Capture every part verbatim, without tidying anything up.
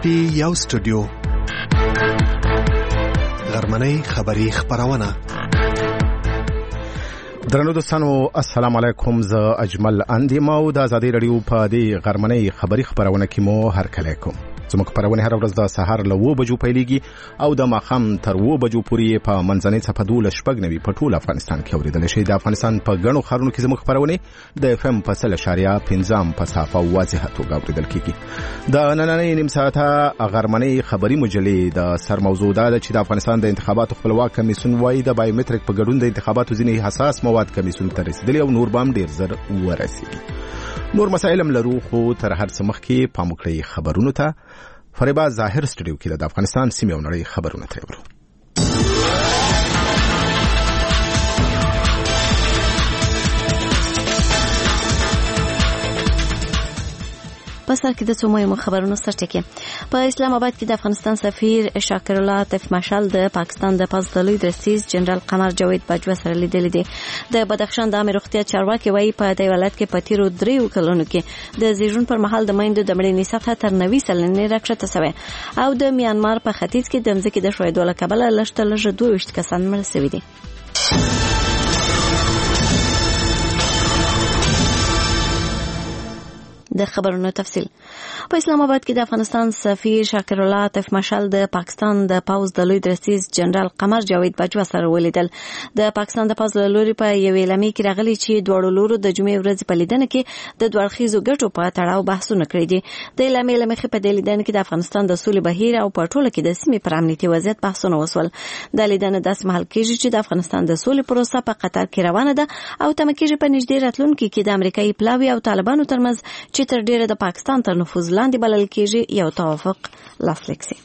کې یو سټوډیو غرمنۍ خبری خبرونه. درنو دوستانو السلام علیکم، زه اجمل اندیم او د آزادۍ رادیو په دې غرمنۍ خبری خبرونه کې مو هرکلی کوم. زموږ خبرونه هر ورځ د سهار له اوه بجو پیلېږي او د ماښام تر اوه بجو پورې په منځنۍ څپه دولس شپږ نوي په ټول افغانستان کې اورېدلی شي. د افغانستان په ګڼو ښارونو کې زموږ خبرونه د اف ام په سل اشاریه پنځم په صافه واضحه توګه اورېدل کېږي. د نننۍ نیم ساعته غرمنۍ خبري مجلې د سرموضوع دا ده چې د افغانستان د انتخاباتو خپلواک کمیسیون وایي د بایومټریک په ګډون د انتخاباتو ځینې حساس مواد کمیسیون ته رسېدلي او نور به هم ډېر زر ورسېږي. نور مسایل هم لرو، خو تر هر څه مخکې پام وکړئ خبرونو ته. فریبا ظاهر سټوډیو کې د افغانستان سیمې او نړۍ خبرونه ترې ورو. په سر کې د څو مهمو خبرونو سرټکی. په اسلام آباد کې د افغانستان سفیر شاکر الله طیف مشال د پاکستان د پاس د لوی درسیز جنرال قمر جاوید باجوه سره لیدل دي. د بدخشان د عامه روغتیا چارواکي وایي په دې ولایت کې په تیرو دریو کلونو کې د زیږون پر مهال د میندو د مړینې سطح تر نوي سلنې راکښته شوې او د میانمار په ختیځ کې د ځمکې د ښویېدو له کبله لږ تر لږه دوه ویشت کسان مړه شوي دي. د خبرونو تفصیل. په اسلام آباد کې د افغانستان سفیر شاکر الله طیف مشال د پاکستان د پاوز د لوی درسیز جنرال قمر جاوید باجوه سره ولیدل. د پاکستان د پاوز له لوري په یوې اعلامیه کې راغلي چې دواړو لورو د جمعې ورځې په لیدنه کې د دوه اړخیزو ګټو په تړاو بحثونه کړي دي. د اعلامیې له مخې په دې لیدنه کې د افغانستان د سولې بهیر او په ټوله کې د سیمې پر امنیتي وضعیت بحثونه وشول. د لیدنه داسې مهال کېږي چې د افغانستان د سولې پروسه په قطر کې روانه ده او تمه کېږي په نږدې راتلونکي کې د امریکایي پلاوي او طالبانو ترمنځ چې تر ډیره د پاکستان تر نفوذ لاندې بلل کېږي یو توافق لاسلیک شي.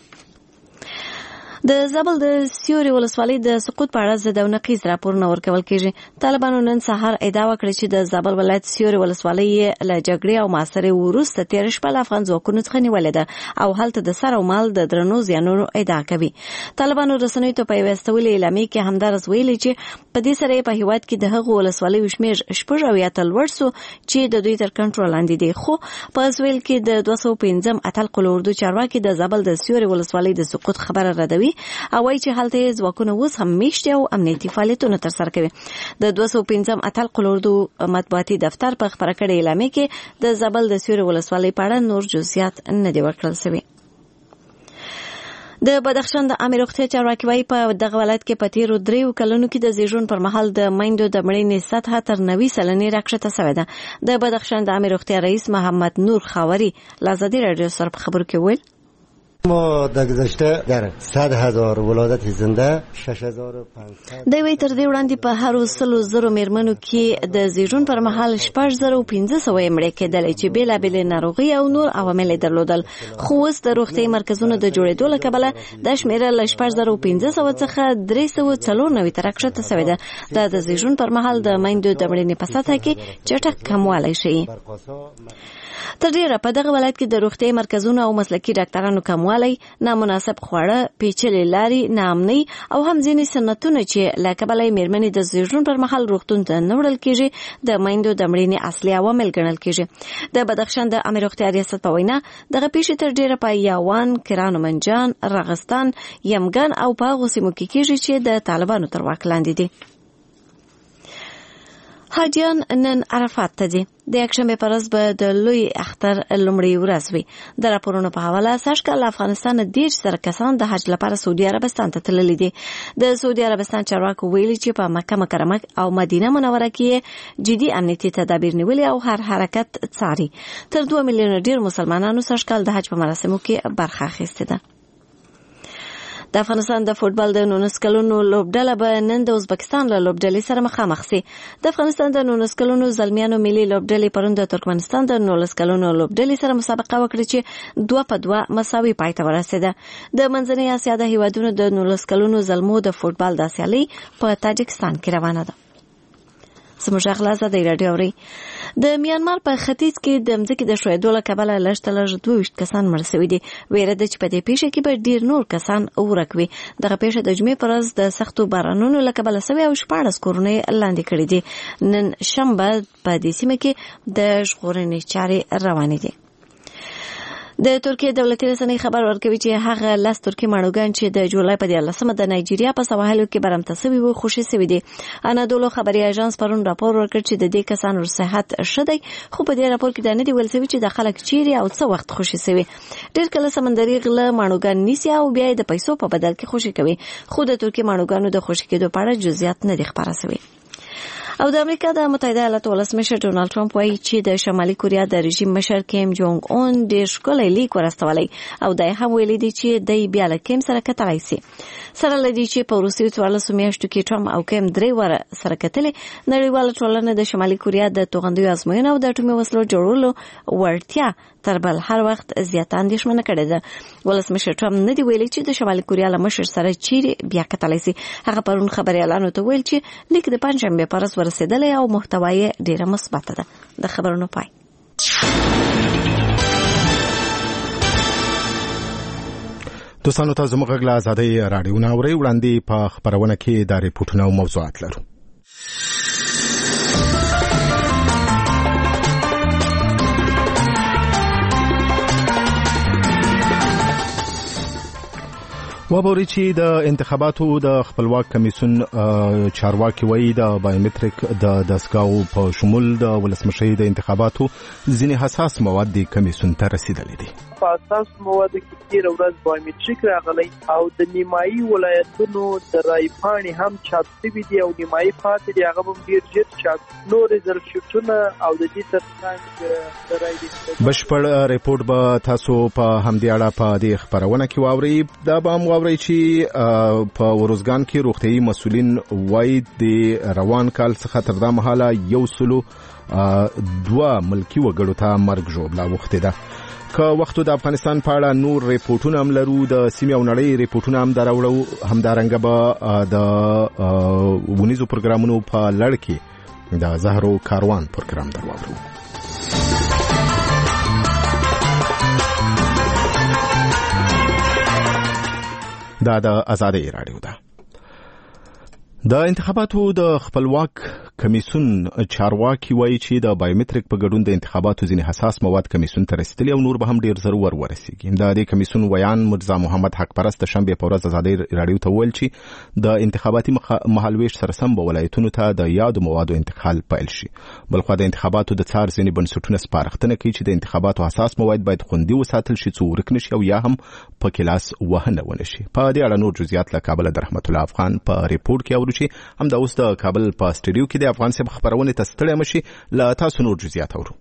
د زابل د سیوري ولسوالۍ د سقوط په اړه ضد او نقیض راپورونه ورکول کېږي. طالبانو نن سهار ادعا وکړه چې د زابل ولایت سیوري ولسوالۍ له جګړې او محاصرې وروسته تېره شپه له افغان ځواکونو څخه نیولې ده او هلته د سر او مال د درنو زیانونو ادعا کوي. طالبانو رسنیو ته په یوه استولې اعلامیه کې همدارس ویلي چې په دې سره په هیواد کې د هغو ولسوالیو شمېر شپږ اویا ته لوړ سو چې د دوی تر کنټرول لاندې دي. خو په اسویل کې د دوه سوه پنځم اتل قل اردو چارواکي د زابل د سیوري ولسوالۍ د سقوط خبره ردوي او وايي چې هلته ځواکونه اوس هم میشتي او امنیتي فعالیتونه ترسره کوي. د دوه سوه پنځم اتل قل اردو مطبوعاتي دفتر په خبره کړې اعلامیه کې د زابل د سیوري ولسوالۍ په اړه نور جزئیات نه دي ورکړل شوي. د بدخشان د عامه روغتیا چارواکي وایي په دغه ولایت کې په تیرو دریو کلونو کې د زیږون پر مهال د میندو د مړینې سطح تر نوي سلنې راکښته شوې ده. د بدخشان د عامه روغتیا رئیس محمد نور خاوري له آزادۍ رادیو سره په خبرو کې ویل ما در گذشته در صد هزار ولادت زنده شش هزار و پانصد دوی تر دې وړاندې په هر سلو زرو میرمنو کې د زیږون پر مهال شپږ زره او پنځه سوه مړې کېدلې چې بېلابېلې ناروغۍ او نور عوامل درلودل. خو اوس د روغتیايي مرکزونو د جوړېدو له کبله دا شمېره له شپږ زره او پنځه سوه څخه درې سوه څلور نوي ته راکښته شوې ده. دا د زیږون پر مهال د میندو د مړینې په سطحه کې چټک کموالی ښیي. تر ډیره په دغه ولایت کې د روغتیايي مرکزونو او مسلکي ډاکټرانو کموالی، نامناسب خواړه، پیچلې لارې، ناامنۍ او هم ځینې سنتونه چې له کبله یې میرمنې د زیږون پر مهال روغتون ته نه وړل کېږي د میندو د مړینې اصلي عوامل ګڼل کېږي. د بدخشان د عامه روغتیا ریاست په وینا دغه پیښې تر ډیره په یاوان، کران منجان، رغستان، یمګان او په هغو سیمو کې کېږي چې د طالبانو تر واک لاندې دي. حاجیان نن عرفات ته ځي. د یکشنبې په ورځ به د لوی اختر لومړۍ ورځ وي. د راپورونو په حواله سږکال له افغانستانه دېرش زره کسان د حج لپاره سعودي عربستان ته تللي دي. د سعودي عربستان چارواکو ویلي چې په مکه مکرمه او مدینه منوره کې جدي امنیتي تدابیر نیولي او هر حرکت څاري. تر دوه میلیونه ډیر مسلمانانو سږکال د حج په مراسمو کې برخه اخیستې ده. د افغانستان د فوټبال د نولس کلونو لوبډله به نن د ازبکستان له لوبډلې سره مخامخ شي. د افغانستان د نولس کلونو زلمیانو ملي لوبډلې پرون د ترکمنستان د نولس کلونو لوبډلې سره مسابقه وکړه چې دوه په دوه مساوي پای ته ورسېده. د منځنۍ اسیا د هیوادونو د نولس کلونو زلمو د فوټبال د سیالۍ په تاجکستان کې روانه ده. زموږ اخلاصه د رادیو اوري. د میانمار په ختیځ کې د ځمکې د ښویېدو له کبله لږ تر لږه دوه ویشت کسان مړه شوي دي. ویره ده چې په دې پیښه کې به ډېر نور کسان ورک وي. دغه پیښه د جمعې په ورځ د سختو بارانونو له کبله شوې او شپاړس کورونه لاندې کړي دي. نن شنبه په دې سیمه کې د ژغورنې چارې روانې دي. د ترکیه دولتي رسنۍ خبر ورکوي چې هغه لاس ترکي ماڼوګان چې د جولای په دیارلسمه د نایجیریا په سواحلو کې برمته شوي وو خوشي شوي دي. انادولو خبري اژانس پرون راپور ورکړ چې د دې کسانو صحت ښه دی، خو په دې راپور کې دا نه دی ویل شوي چې د خلک چیرې او څه وخت خوشي شوي. ډېر کله سمندري غله ماڼوګان نیسي او بیا د پیسو په بدل کې خوشي کوي، خو د ترکي ماڼوګانو د خوشي کېدو په اړه جزئیات نه دي خبره شوي. او د امریکا د متحده ایالاتو ولسمشر ډونالد ټرمپ وایي چې د شمالي کوریا د رژیم مشر کیم جونګ اون ډېر ښکلی لیک ورستولی او دی هم ویلي دی چې دی بیا له کیم سره کتلی سي. سره له دې چې په وروستیو څوارلسو میاشتو کې ټرمپ او کیم درې واره سره کتلې، نړیواله ټولنه د شمالي کوریا د توغندیو ازموینه او د اټومي وسلو جوړولو وړتیا تر بل هر وخت زیاته اندېښمنه کړې ده. ولسمشر ټرمپ نه دی ویلي چې د شمالي کوریا له مشر سره چیرې بیا کتلی سي. هغه پرون خبریالانو ته ویل چې لیک د پنجشنبې په ورځ ورسېدلی او محتوا یې ډېره مثبته ده. د خبرونو پای. دوستانو ته زموږ غږ له ازادۍ راډیو نه اورئ. وړاندې په خپرونه کې د ریپورټونو او موضوعات لرو. وبوري چې د انتخاباتو د خپلواک کمیسیون چارواکي وایي د بایومټریک د دستګاو په شمول د ولسمشرۍ د انتخاباتو ځینې حساس مواد د کمیسیون ته رسیدلي دي. په اساس مواد کې تیر ورځ بایومټریک راغلی او د نیمایي ولایتونو د رای پاڼې هم چاپ شوي دي او نیمایي پاتې دي، هغه هم ډېر ژر چاپ. نور ریزلټونه او د دې ترڅنګ د رای بشپړ ریپورت به تاسو په همدې اړه په دې خپرونه کې واورئ. دا به هم واورئ چې په وروزګان کې روغتیايي مسؤلین وایي د روان کال څخه تر دا مهاله یو سلو دوه ملکي وګړو ته مرګ ژوبله اوښتې ده. که وختو د افغانستان په اړه نور ریپورټونه هم لرو، د سیمې او نړۍ ریپورټونه هم دراوړو. همدارنګه به د ونیزو پروګرامونو په لړ کې د زهرو کاروان پروګرام دراوړو. دا د ازادۍ راډیو ده. د انتخاباتو د خپلواک کمیسیون چارواکي وایي چې د بایومټریک په ګډون د انتخاباتو ځینې حساس مواد کمیسیون ته رسیدلي او نور به هم ډیر زر ور ورسیږي. د دې کمیسیون ویان مرزا محمد حق پرست د شنبې په ورځ ازادۍ راډیو ته ویل چې د انتخاباتي مهالویش سره سم به ولایتونو ته د یادو موادو انتقال پیل شي. بلخو د انتخاباتو د څار ځینې بنسټونه سپارښتنه کوي چې د انتخاباتو حساس مواد باید خوندي وساتل شي څو ورک نشي او یا هم په کلاس وهنه ونشي. په دې اړه نور جزئیات له کابل د رحمت الله افغان په ریپورت کې اورو چې هم د اوس د کابل په سټډیو کې د افغان صاحب خبرونه ته ستړی مشي. له تاسو نور جزئیات اورو.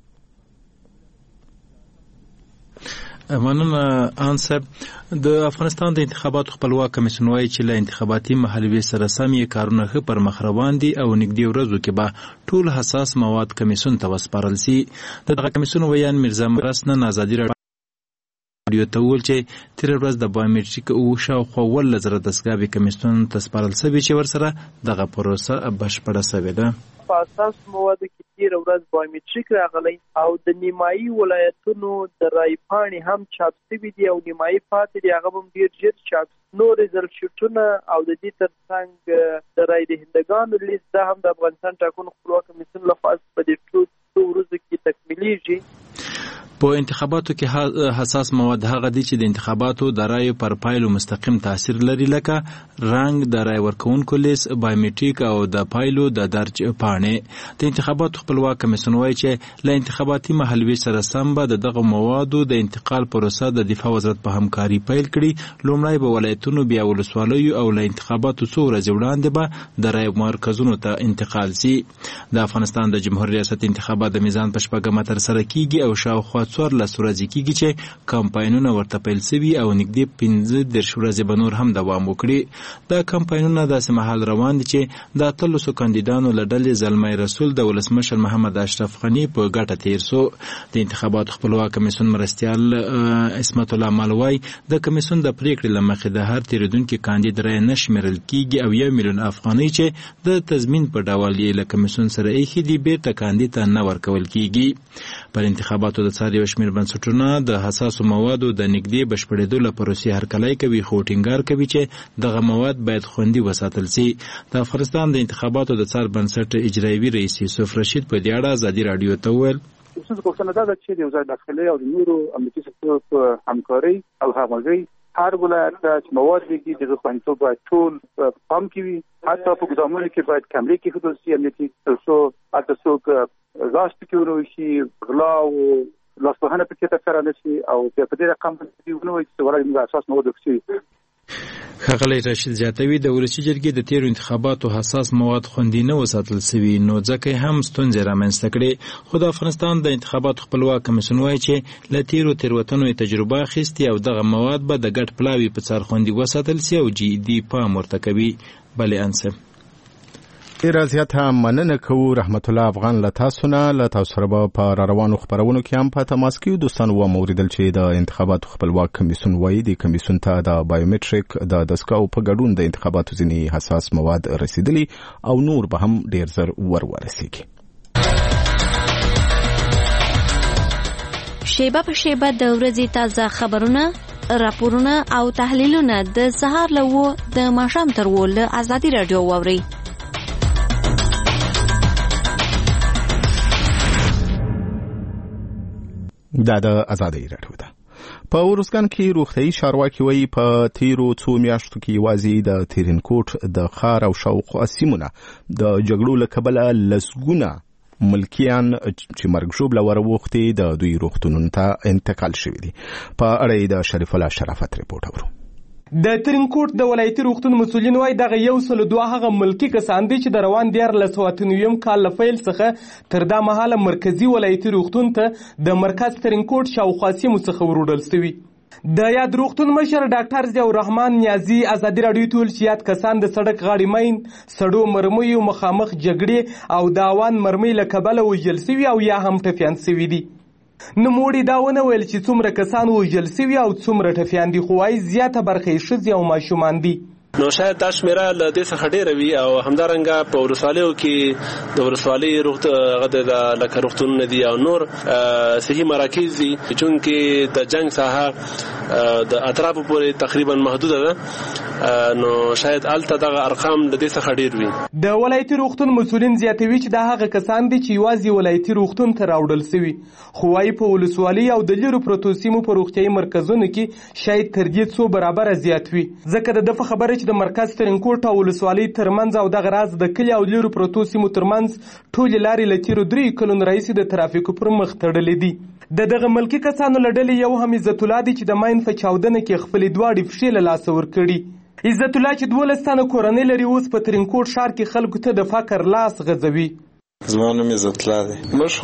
مننه ان صاحب. د افغانستان د انتخاباتو خپلواک کمیسیون وایي چې له انتخاباتي محلوي سره سم یې کارونه ښه پر مخ روان دي او نږدې ورځو کې به ټول حساس مواد کمیسیون ته وسپارل شي. دغه کمیسیون ویان مرزا مرس نن ازادي راډیو ته وویل چې تیر ورځ د بایومټریک او شاوخوا اوولس زره دستګاوې کمیسیون ته سپارل شوي چې ورسره دغه پروسه بشپړه شوې ده. په اساس موادو کې تیر ورځ بایومټریک راغلی او د نیمایي ولایتونو د رای پاڼې هم چاپ شوي دي او نیمایي پاتې دي، هغه هم ډېر ژر چاپ. نور ریزلټونه او د دې ترڅنګ د رای دهندګانو لیست دا هم د افغانستان ټاکنو خپلواک کمیسیون لخوا په دې ټولو ورځو کې تکمیلیږي. په انتخاباتو کې حساس مواد هغه دي چې د انتخاباتو د رایو پر پایلو مستقیم تاثیر لري، لکه رنګ د رای ورکوونکو لیست، بایومټریک او د پایلو د درج پاڼې. د انتخاباتو خپلواک کمیسیون وایي چې له انتخاباتي محلوي سره سم به د دغه موادو د انتقال پروسه د دفاع وزارت په همکاري پیل کړي. لومړی به ولایتونو بیا ولسوالیو او له انتخاباتو څو ورځې وړاندې به د رای مرکزونو ته انتقال شي. د افغانستان د جمهوریت ریاست انتخابات د میزان په شپږمه ترسره کیږي او شاوخوا څوارلس ورځې کیږي چې کمپاینونه ورته پیل شوي او نږدې پنځه دېرش ورځې به نور هم دوام وکړي. دا کمپاینونه داسې مهال روان دي چې د اتلسو کاندیدانو له ډلې زلمی رسول د ولسمشر محمد اشرف غني په ګټه تیر سو. د انتخاباتو خپلواک کمیسیون مرستیال عصمت الله مالوی د کمیسیون د پریکړې له مخې د هر تیریدونکي کاندید رای نه شمیرل کیږي او یو میلیون افغانۍ چې د تضمین په ډول یې له کمیسیون سره ایښي دي بیرته کاندید ته نه ورکول کیږي. پر انتخاباتو د څار یو شمېر بنسټونه د حساسو موادو د نږدې بشپړېدو له پروسې هرکلی کوي، خو ټینګار کوي چې دغه مواد باید خوندي وساتل شي. د افغانستان د انتخاباتو د څار بنسټ اجرایوي رئیس یوسف رشید په دې اړه ازادي راډیو ته وویل خصوص غوښتنه دا ده چې د وزارت داخلي او د نورو امنیتي سکتور په همکارۍ او همغږۍ هر ولایت چې مواد لګي د خوندیتوب باید ټول پام کې وي. حتی په ګدامونو کې باید کمرې کېښودل شي امنیتي، تر څو هلته څوک غاښ پکې ونه شي، غلا او لاسوهنه پکې ترسره نه شي او بیا په دې رقم باندې ونه وایي چې ولې موږ اساس مواد وکړي. ښاغلی راشد زیاتوي د ولسي جرګې د تیرو انتخاباتو حساس مواد خوندي نه وساتل سوي، نو ځکه هم ستونزې رامنځته کړې. خو د افغانستان د انتخاباتو خپلواک کمیسیون وایي چې له تیرو تېروتنو یې تجربه اخیستې او دغه مواد به د ګډ پلاوي په څار خوندي وساتل سي او جدي پام ورته کوي. بلې انسه ډیره زیاته مننه کوو رحمت الله افغان له تاسو نه. له تاسو سره به په را روانو خپرونو کې هم په تماس کې دوستانو وموریدل چې د انتخاباتو خپلواک کمیسیون وایي د کمیسیون ته د بایومټریک د دستګاو په ګډون د انتخاباتو ځینې حساس مواد رسیدلي او نور به هم ډیر زر ور ورسیږي. شیبه په شیبه د ورځې تازه خبرونه، راپورونه او تحلیلونه د سهار له و د ماښام تر و له ازادي راډیو واورئ. دا د ازادۍ راډیو ده. په ورسکان کې روغتیايي چارواکي وایي په تیرو څو میاشتو کې یوازې د ترینکوټ د ښار او شاوخوا سیمونه د جګړو له کبله لسګونه ملکیان چې مرګ ژوبله وروختې د دوی روغتونونو ته انتقال شوي دي. په اړه یې د شریف الله شرافت ریپورټ اورو. د ترینکوټ د ولایتي روغتون مسؤلین وایي دغه یو سل دوه هغه ملکي کسان دي چې د روان دیارلس سوه اته نویم کال له پیل څخه تر دا مهاله مرکزي ولایتي روغتون ته د مرکز ترینکوټ شاوخوا سیمو څخه وروړل سوي. د یاد روغتون مشر ډاکټر ضیاء الرحمن نیازي ازادي راډیو ته ویل چې یاد کسان د سړک غاړې مین، سړو مرمیو مخامخ جګړې او د اوان مرمۍ له کبله وژل سوي او یا هم ټپیان سوي دي. نوموړي دا ونه ویل چې څومره کسان وژل سوي او څومره ټپیان دي، خو وايي زیاته برخه یې ښځې او ماشومان دي. نو شاید دا شمیره له دې څخه ډېره وي او همدارنګه په ولسوالیو کې د ولسوالۍ روغت غده لکه روغتونونه دي او نور صحي مراکز دي، چونکې د جنگ ساحه د اطرافو پورې تقریبا محدوده ده، نو شاید الته دغه ارقام د دې څخه ډېر وي. د ولایتي روغتون مسؤلین زیاتوي چې دا هغه کسان دي چې یوازې ولایتي روغتون ته راوړل سوي، خو وايي په ولسوالۍ او د لیرو پرتو سیمو په روغتیايي مرکزونو کې شاید تر دې څو برابره زیات وي. ځکه د دغه خبره د مرکز ترینکوټ او ولسوالۍ ترمنځ او دغه راز د کلي او لیرو پرتو سیمو ترمنځ ټولې لارې له تیرو دریو کلونو راهیسې د ترافیکو پر مخ تړلې دي. د دغه ملکي کسانو له ډلې یو هم عزت الله دی چې د ماین په چاودنه کې خپلې دواړې پښې له لاسه ورکړي. عزت الله چې دولس تنه کورنۍ لري اوس په ترینکوټ ښار کې خلکو ته د فقر لاس غځوي. زما نوم عزت الله دی. موږ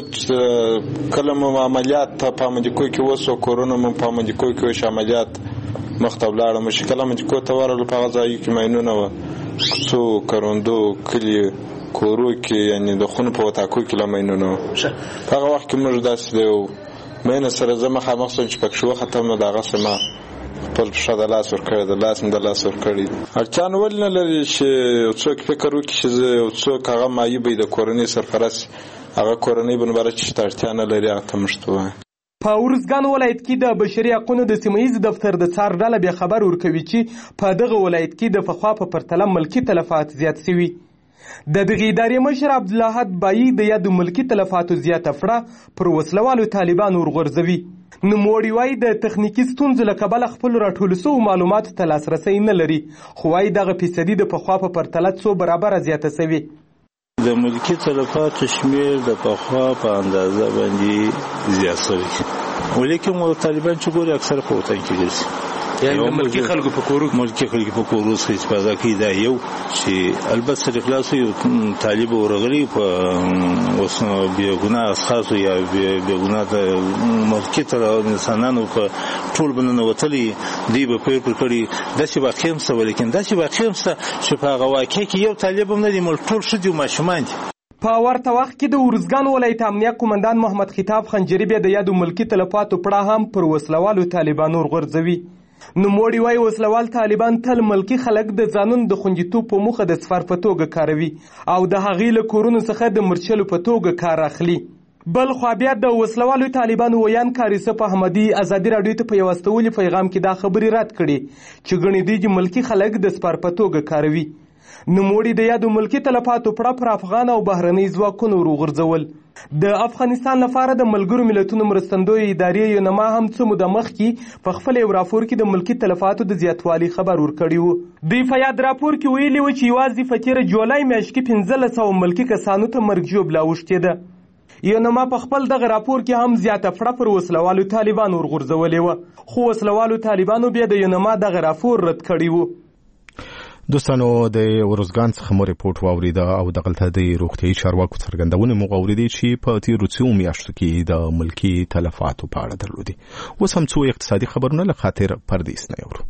خو کله مو عملیات په امدیکو کې وسو، کورونه مو په امدیکو کې وش عملیات مخته ولاړه مشکل امدیکو ته ورغلو، په هغه ځای کې ماینونه وه، کوڅو کروندو کلي کورو کې یعنې د خونو په وتاکو کې له ماینونه وه. په هغه وخت کې موږ داسې د یو ماینه سره زه مخامخ شوم چې پکښې وختم، نو د هغسې ما خپل پښه د لاس ورکړې، د لاس مې د لاس ورکړې. اړتیا نو ولې نه لري چې یو څوک فکر وکړي چې زه یو څوک هغه معیوب وي د کورنۍ سرپرست، هغه کورنۍ به نباره چې ته اړتیا نه لري هغه ته موږ ته ووایي. په ارزګان ولایت کې د بشري حقونو د سیمهیز دفتر د څار ډله بیا خبر ورکوي چې په دغه ولایت کې د پخوا په پرتله ملکي تلفات زیات شوي. د دغه ادارې مشر عبدالحد بایی د یادو ملکي تلفاتو زیاته فړه پر وسلوالو طالبانو ورغورځوي. نوموړي وایي د تخنیکي ستونزو له کبله خپلو راټولو سوو معلوماتو ته لاسرسی نه لري، خو وایي دغه فیصدي د پخوا په پرتله څو برابره زیاته شوې. د ملکي تلفاتو شمیر د پخوا په اندازه باندې زیات شوی، ولیکن طالبان چې ګوري اکثر په وطن کې ګرځي، یعنې ملکي خلکو په کورو ملکي خلکو په کورو څخه استفاده کوي. دا یو چې البته سره خلاص یو طالب ورغلی په اوس بیا ګناه اشخاص یا بیا ګناه د ملکي تر انسانانو په ټول بننه وتلی دی به پیر پر کړي. داسې واقع هم څه، ولیکن داسې واقع هم څه چې په هغه واقع کې یو طالب هم نه دی، ملک ټول ښځې او ماشومان دي. په ورته وخت کې د ارزګان ولایت امنیه قومندان محمد خطاب خنجري بیا د یادو ملکي تلفاتو پړه هم پر وسلوالو طالبانو ورغورځوي. نوموړي وایي وسلوال طالبان تل ملکي خلک د ځانونو د خوندیتوب په موخه د سفر په توګه کاروي او د هغې له کورونو څخه د مرچلو په توګه کار اخلي. بل خوا بیا د وسلوالو طالبانو ویان کاریسف احمدي ازادي راډیو ته په یو استولي پیغام کې دا خبرې رد کړي چې ګڼې دوی ملکي خلک د سفر په توګه کاروي. نوموړي د یادو ملکي تلفاتو پړه پر افغان او بهرنۍ ځواکونو وروغورځول. د افغانستان لپاره د ملګرو ملتونو مرستندویه ادارې یونما هم څه موده مخکې په خپل یو راپور کې د ملکي تلفاتو د زیاتوالي خبر ورکړی و. دوی په یاد راپور کې ویلي و چې یوازې په تېره جولای میاشت کې پنځلس سوه ملکي کسانو ته مرګ ژوبله اوښتې ده. یونما په خپل دغه راپور کې هم زیاته پړه پر وسلوالو طالبانو ورغورځولې وه، خو وسلوالو طالبانو بیا د یونما دغه راپور رد کړی و. دوستانو د ورزګان څخه مو ریپورت واوریده او دغلته د روغتیايي چارواکو څرګندونې مو واوریدې چې په تیرو څو میاشتو کې د ملکي تلفاتو په اړه درلودي. اوس هم څو اقتصادي خبرونه له خاطر پردیس نه اورو.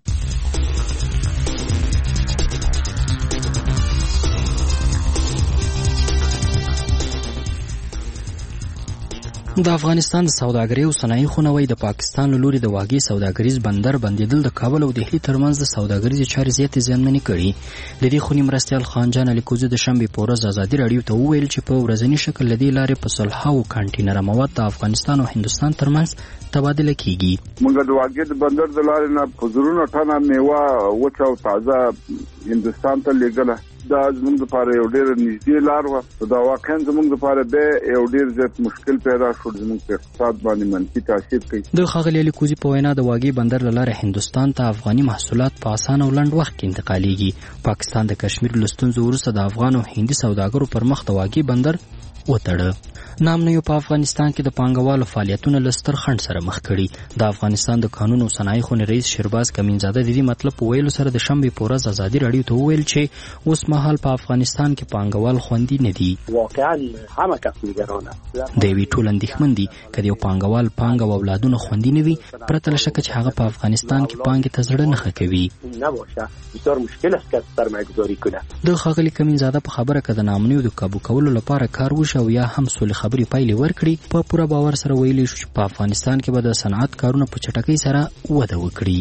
د افغانستان د سوداګرۍ او صنایع خونوي د پاکستان له لوري د واګي سوداګریز بندر بندیدل د کابل او دهلي ترمنځ د سوداګریزي چارې زیاتې زیانمنې کړي. د دې خونی مرستیال خان جان الیکوزي د شنبې په ورځ ازادي راډیو ته وویل چې په ورځني شکل لدی لارې په صلحه او کانټینر مواد د افغانستان او هندستان ترمنځ تبادله کیږي. موږ د واګي د بندر د لارې نه په زرونه ټنه میوه وچه او تازه هندستان ته لیږله. دا زموږ لپاره یو ډېر نږدې لار وه، دا واقعا زموږ لپاره به یو ډېر زیات مشکل پیدا شو، زموږ په اقتصاد باندې منفي تاثیر کوي. د ښاغلي الیکوزي په وینا د واګي بندر له لارې هندوستان ته افغاني محصولات په اسانه او لنډ وخت کې انتقالیږي. پاکستان د کشمیر له ستونزو وروسته د افغان او هندي سوداګرو پر مخ د واګي بندر وتړه. نامنیو په افغانستان کې د پانګوالو فعالیتونه له ستر خنډ سره مخ کړي. د افغانستان د قانون او صنایع خونې رئیس شیرباز کمینزاده د دې مطلب په ویلو سره د شنبې په ورځ ازادي راډیو ته وویل چې اوس مهال په افغانستان کې پانګوال خوندي نه دي. واقعا همه کس نگرانه د یوې ټول اندېښمن دي که د یو پانګوال پانګه او اولادونه خوندي نه وي پرته له شکه چې هغه په افغانستان کې پانګې ته زړه نه ښه کوي. بسیار مشکل است که سرمایه‌گذاری کنه. د ښاغلي کمینزاده په خبره که د نامنیو د کابو کولو لپاره کار وشي او یا هم سولې خبرې پایلې ورکړي په پوره باور سره ویلی شو چې په افغانستان کې به د صنعت کارونه په چټکۍ سره وده وکړي.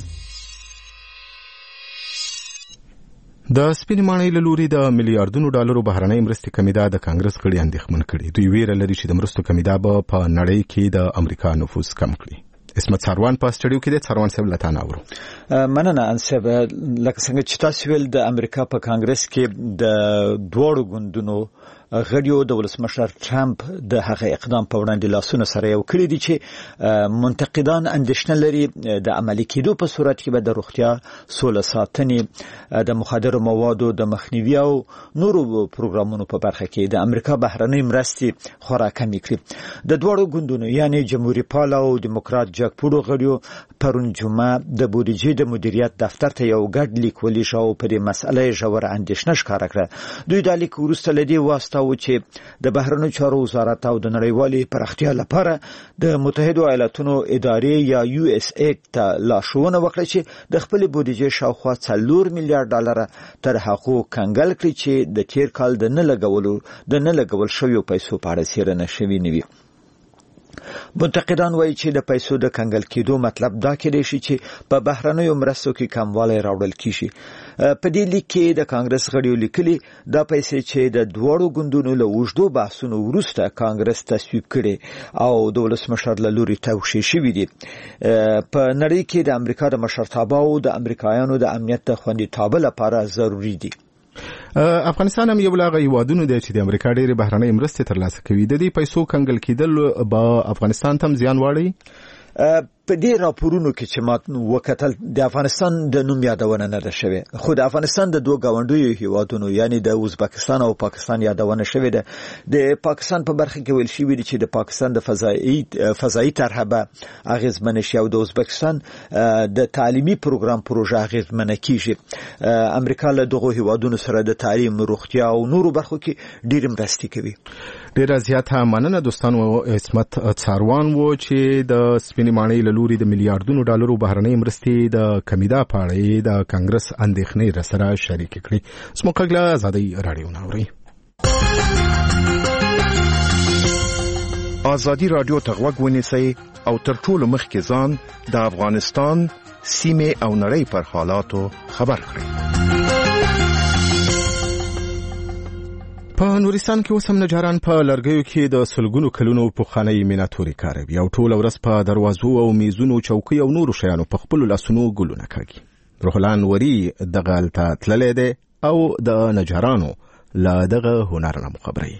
د سپینې ماڼۍ له لوري د میلیارډونو ډالرو بهرنۍ مرستې کمیدا د کانګرس غړي اندېښمن کړي. دوی ویره لري چې د مرستو کمیدا به په نړۍ کې د امریکا نفوذ کم کړي. اسمت ساروان په سټډیو کې د ساروان صاحب لته ناورو. مننه انسب لکه څنګه چې تاسو ویل د امریکا په کانګرس کې د دوړو ګوندونو غړیو د ولسمشر ټرمپ د هغه اقدام په وړاندې لاسونه سره یو کړی دي چې منتقدان اندېښنه لري د عملي کېدو په صورت کې به د روغتیا سوله ساتنې د مخدرو موادو د مخنیوي او نورو پروګرامونو په برخه کې د امریکا بهرنۍ مرستې خورا کمې کړي. د دوړو ګوندونو یعنی جمهوریت پال او دیموکرات جک پوډو غړیو پرون جمعه د بودیجې د مدیریت دفتر ته یو ګډ لیک ولیږه او په دې مسئله ژوره اندېښنه ښکاره کړه. دوی دا لیک وروسته له دې واسطه و چې د بهرنیو چارو وزارت او د نړیوالې پراختیا لپاره د متحده ایالاتونو ادارې یا یو اس ای ته لارښوونه وکړه چې د خپل بودیجې شاوخوا څلور میلیارډ ډالر تر هغو کنګل کړي چې د تیر کال د نه لګولو د نه لګول شویو پیسو په اړه څېړنه شوې نه وي. منتقدان وایي چې د پیسو د کنګل کېدو مطلب دا کېدای شي چې په بهرنیو مرستو کې کموالی راوړل کیږي. په دې لیک کې د کانګرس غړیو لیکلي دا پیسې چې د دوړو ګوندونو له اوږدو بحثونو وروسته کانګرس تصویب کړي او د ولسمشر له لوري توشیح شوي دي. په نړۍ کې د امریکا د مشرتابه او د امریکایانو د امنیت د خوندیتابه لپاره ضروري دي. افغانستان هم یو لاغه هیوادونه دی چې د امریکا ډېرې بهرنۍ مرستې ترلاسه کوي. د دې پیسو کنګل کېدل به افغانستان ته هم زیان واړوي. په دې راپورونو کې چې ما وکتل د افغانستان د نوم یادونه نه ده شوې، خو د افغانستان د دوه ګاونډیو هیوادونو یعنی د ازبکستان او پاکستان یادونه شوې ده. د پاکستان په برخه کې ویل شوی دی چې د پاکستان د فضایي فضایي طرحه به اغیزمن شي او د ازبکستان د تعلیمي پروګرام پروژه اغیزمن کیږي. امریکا له دغه هیوادونو سره د تعلیم، روغتیا او نورو برخو کې ډېر مرستې کوي. ډېر زیاته مننه دوستانو. اسمت ساروان وو چې د سپینې ماڼۍ له لوري د میلیارډونو ډالرو بهرنۍ مرستې د کمیدا په اړه د کانګرس اندېښنې رسره شریک کړي. سموکګلا آزادۍ راډیو ناوري. آزادي راډیو ته غوږ ونیسئ او تر ټولو مخکې ځان د افغانستان سیمې او نړۍ پر حالاتو خبر کړئ. په نورستان کې اوس هم نجاران په لرګیو کې د سلګونو کلونو پخوانۍ میناتوري کاروي او ټوله ورځ په دروازو او میزونو، چوکۍ او نورو شیانو په خپلو لاسونو ګلونه کاږي. روحلان وري دغه هلته تللی دی او د نجارانو له دغه هنر نه خبري.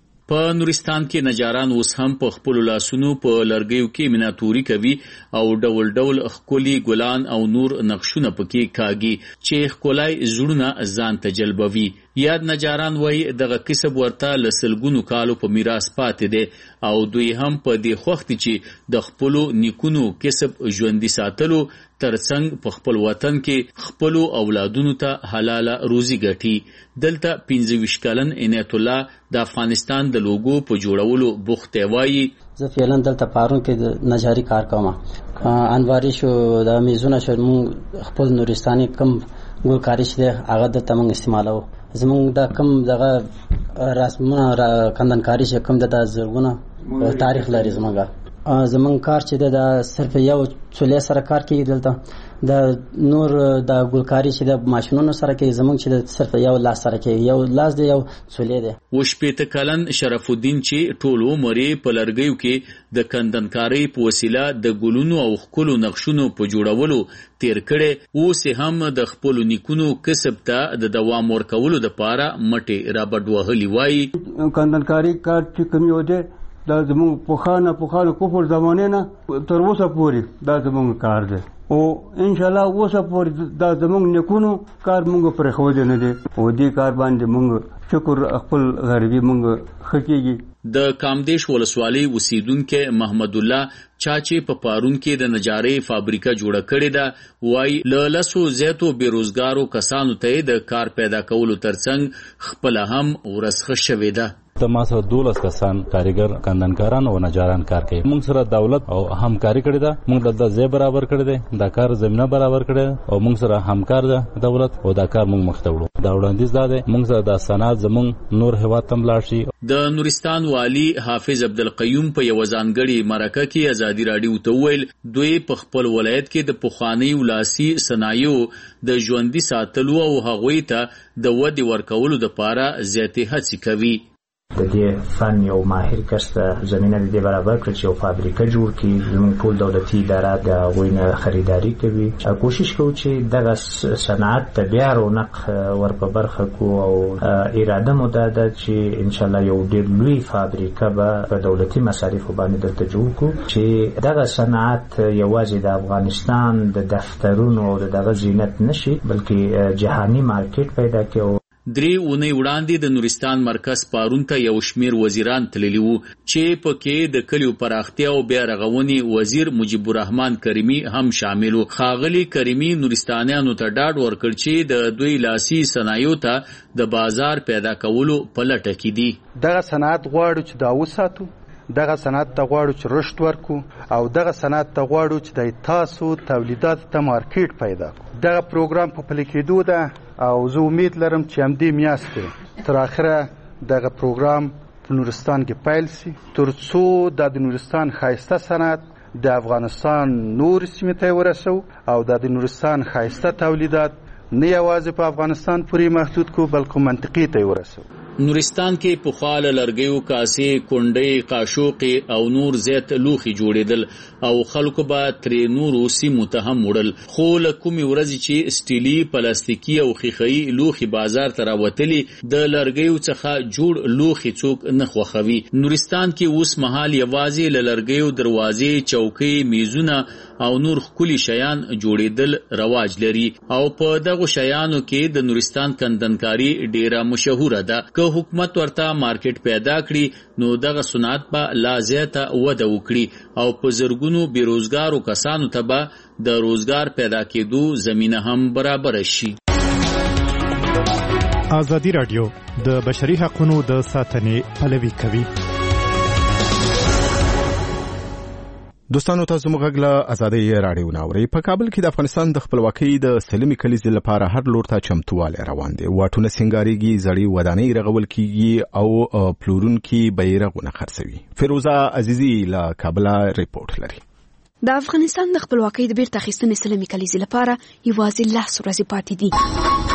په نورستان کې نجاران اوس هم په خپل لاسونو په لرګیو کې میناتوري کوي او ډول ډول خولي ګلان او نور نقشونه پکې کاږي چې خولای زړونه ځان ته جلبوي. یاد نجاران وایي دغه کسب ورته لسلګونو کالو په میراث پاتې دي او دوی هم په دې وخت چې د خپل نیکونو کسب ژوندۍ ساتلو ترڅنګ په خپل وطن کې خپل اولادونو ته حلاله روزي ګټي. دلته پنځه ویشت کلن عنایت الله د افغانستان د لوګو په جوړولو بوخته وایي. زه فعلا دلته پارون کې د نجاری کار کوم. انواري شو د میزونه شو مونږ خپل نورستاني کم ګلکاری شته هغه د تمنګ استعمالو. زمونږ د کم دغه رسمونه کندنکاری شي کم د زرغونه تاریخ لري. زمونږ زمونږ کار چې د صرف یو څولې سره کار کوي دلته د نور د ګلکاری چې د ماشینونو سره کوي. زمونږ چې د صرف یو لاس سره کوي یو لاس دی یو څولې دی. وشپېته کلن شرف الدین چې ټول عمر په لرګیو کې د کندنکاری په وسیله د ګلونو او خپل نقشونو په جوړولو تیر کړي اوس هم د خپل نیکونو کسب ته د دوام ورکولو لپاره مټي را بډوهلي وایي. کندنکاری کار چې کوم یو دی دا زموږ پوخانه پوخانه کفر زمانه نه تر اوسه پورې دا زموږ کار دی او ان شاء الله اوسه پورې دا زموږ نیکونو کار موږ پرې خو دې نه دی او دې کار باندې موږ شکر خپل غریبي موږ خکېږي. د کامدیش ولسوالۍ اوسیدونکو محمد الله چاچی په پارون کې د نجارۍ فابریکه جوړه کړې ده وای له لسو زیاتو بیروزګارو کسانو ته د کار پیدا کولو ترڅنګ خپل هم ورسخه شوې ده. د ما سره دولس کسان کاریګر کندنکاران او نجاران کار کوي. موږ سره دولت او همکاري کړې ده. موږ د ځای برابر کړی دی د کار زمينه برابر کړی او موږ سره همکار ده دولت او دا کار موږ مخته وړو. دا وړاندیز ده موږ سره د صنعت زموږ نور هوا تم لاړ شي. د نورستان والی حافظ عبدالقیوم په یو ځانګړي مرکه کې ازادي راډیو ته ویل دوی په خپل ولایت کې د پخوانی ولاسي صنایعو د ژوندۍ ساتلو او هغوی ته د ودې ورکولو لپاره زیاتې هڅې کوي. د دې فن یو ماهر کس ته زمینه د دې برابر کړ چې یو فابریکه جوړ کړي. زموږ ټول دولتي اداره د هغوی نه خریداري کوي. کوشش کوو چې دغه صنعت ته بیا رونق ور په برخه کړو او اراده مو دا ده چې انشاءالله یو ډېر لوی فابریکه به په دولتي مصارفو باندې دلته جوړ کړو چې دغه صنعت یوازې د افغانستان د دفترونو او دغه زینت نشي بلکې جهاني مارکیټ پیدا کړي. درې اونۍ وړاندې د نورستان مرکز پارون ته یو شمیر وزیران تللي وو چې پکې د کلیو پراختیا او بیا رغونې وزیر مجيب الرحمن کریمي هم شامل وو. ښاغلي کریمي نورستانیانو ته ډاډ ورکړ چې د دوی لاسي صنایعو ته د بازار پیدا کولو په لټه کې دي. دغه صنعت غواړو چې دا وساتو دغه صنعت ته غواړو چې رشد ورکو او دغه صنعت ته غواړو چې د تاسو تولیدات ته مارکیټ پیدا کړو. دغه پروګرام په پلي کېدو ده او زه امید لرم چې همدې میاشتې تر اخره دغه پروګرام په نورستان کې پیل شي تر څو د نورستان ښایسته صنعت د افغانستان نور سیمې ته ورسو او د نورستان ښایسته تولیدات نه یوازې په افغانستان پورې محدود کو بلکې منطقې ته ورسو. نورستان کې پخوال لرګیو کاسې کونډې قاشوقې او نور زیات لوخي جوړېدل او خلکو به ترې نورو سیمو ته هم وړل. خو له کومې ورځې چې سټیلي پلاستیکي او ښیښه‌یي لوښي بازار ته راوتلي د لرګیو څخه جوړ لوښي څوک نه خوښوي. نورستان کې اوس مهال یوازې له لرګیو دروازې چوکۍ میزونه او نور ښکلي شیان جوړېدل رواج لري او په دغو شیانو کې د نورستان کندنکاري ډیره مشهوره ده. که حکومت ورته مارکیټ پیدا کړي نو دغه صنعت به لا زیاته وده وکړي او په زرګونو بیروزګارو کسانو ته به د روزګار پیدا کېدو زمینه هم برابر شي. ازادي راډیو د بشري حقوقو د ساتنې پلوي کوي. دوستانو تاسو موږ غږ له ازادي راډیو ناوړي. په کابل کې د افغانستان د خپلواکۍ د سلمي کلیزې لپاره هر لور ته چمتواله روان دي. واټونه سنگاریږي، زړې ودانۍ رغول کیږي او پلورونکي بیرغونه خرڅوي. فیروزه عزیزی له کابل ریپورت لري. د افغانستان د خپلواکۍ د بیرته اخیستنې سلمي کلیزې لپاره یوازې لس ورځې پاتې دي.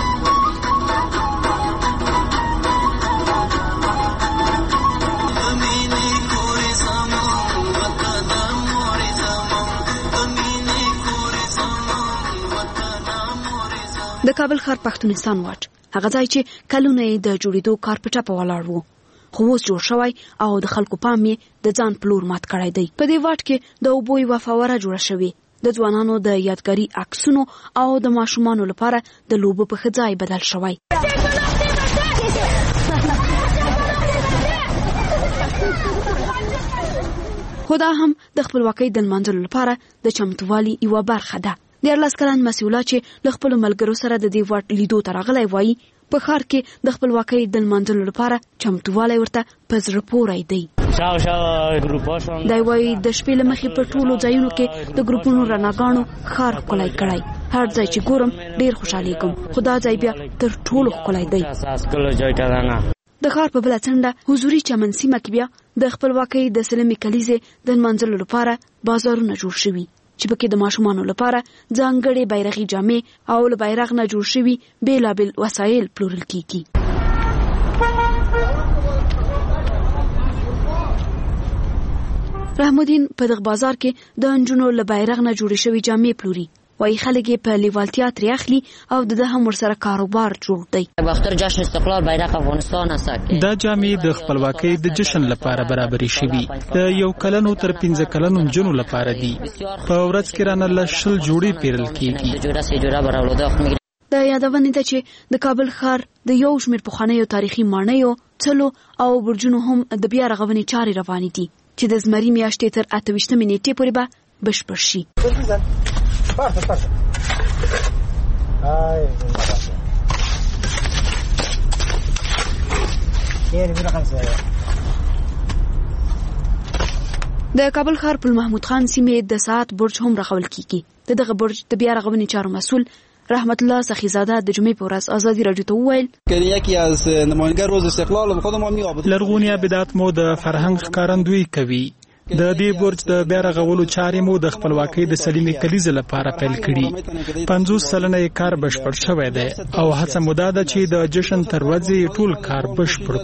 د کابل ښار پښتونستان واټ هغه ځای چې کلونه یې د جوړېدو کار په ټپه ولاړ و خو اوس جوړ شوی او د خلکو پام یې د ځان په لور مات کړی دی. په دې واټ کې د اوبو یوه فواره جوړه شوې، د ځوانانو د یادګاري عکسونو او د ماشومانو لپاره د لوبو په ښه ځای بدل شوی. خو دا هم د خپلواکۍ د لمانځلو لپاره د چمتووالي یوه برخه ده. دیارلس کلن مسیوله چې له خپلو ملګرو سره د دې واټ لیدو ته راغلی وایي په ښار کې د خپلواکۍ د لمانځلو لپاره چمتووالی ورته په زړه پوری دی. دی وایي د شپې له مخې په ټولو ځایونو کې د ګروپونو رڼاګانو ښار ښکلی کړی. هر ځای چې ګورم ډېر خوشحالیږم، خو دا ځای بیا تر ټولو ښکلی دی. د ښار په بله څنډه حضوري چمن سیمه کې بیا د خپلواکۍ د سلمې کلیزې د لمانځلو لپاره بازارونه جوړ شوي چې پکې د ماشومانو لپاره ځانګړې بیرغي جامې او له بیرغ نه جوړ شوي بېلابېل وسایل پلورل کیږي. رحمالدین په دغه بازار کې د نجونو له بیرغ نه جوړې شوي جامې پلوري. وایي خلک یې په لیوالتیا ترې اخلي او د ده هم ورسره کاروبار جوړ دی. باختر جشن استقلال بیرغ افغانستان است. دا جامې د خپلواکۍ د جشن لپاره برابرې شوي، د یو کلنو تر پنځه کلنو نجونو لپاره دي. په ورځ کې رانه له شل جوړې پیرل کیږي. د یادونې ده چې د کابل ښار د یو شمېر پخوانیو تاریخي ماڼیو، څلو او برجونو هم د بیا رغونې چارې روانې دي چې د زمري میاشتې تر اته ویشتمې نیټې پورې به بشپړ شي. پارته پارته آی یې ورغه سره د کابل ښار په محمود خان سیمې د ساعت برج هم رغول کیږي. د دغه برج د بیا رغونې چارو مسؤل رحمت الله سخیزاده د جمعې په ورځ ازادي راډیو ته وویل که یکی از نمایندگان روز استقلال خودم هم می‌آبد. لرغونی ابدات مو د فرهنګ ښکارندویي کوي. د دې برج د بیا رغولو چارې مو د خپلواکۍ د سلیمې کلیزې لپاره پیل کړي. پنځوس سلنه یې کار بشپړ شوی دی او هڅه مو دا ده چې د جشن تر ورځې ټول کار بشپړ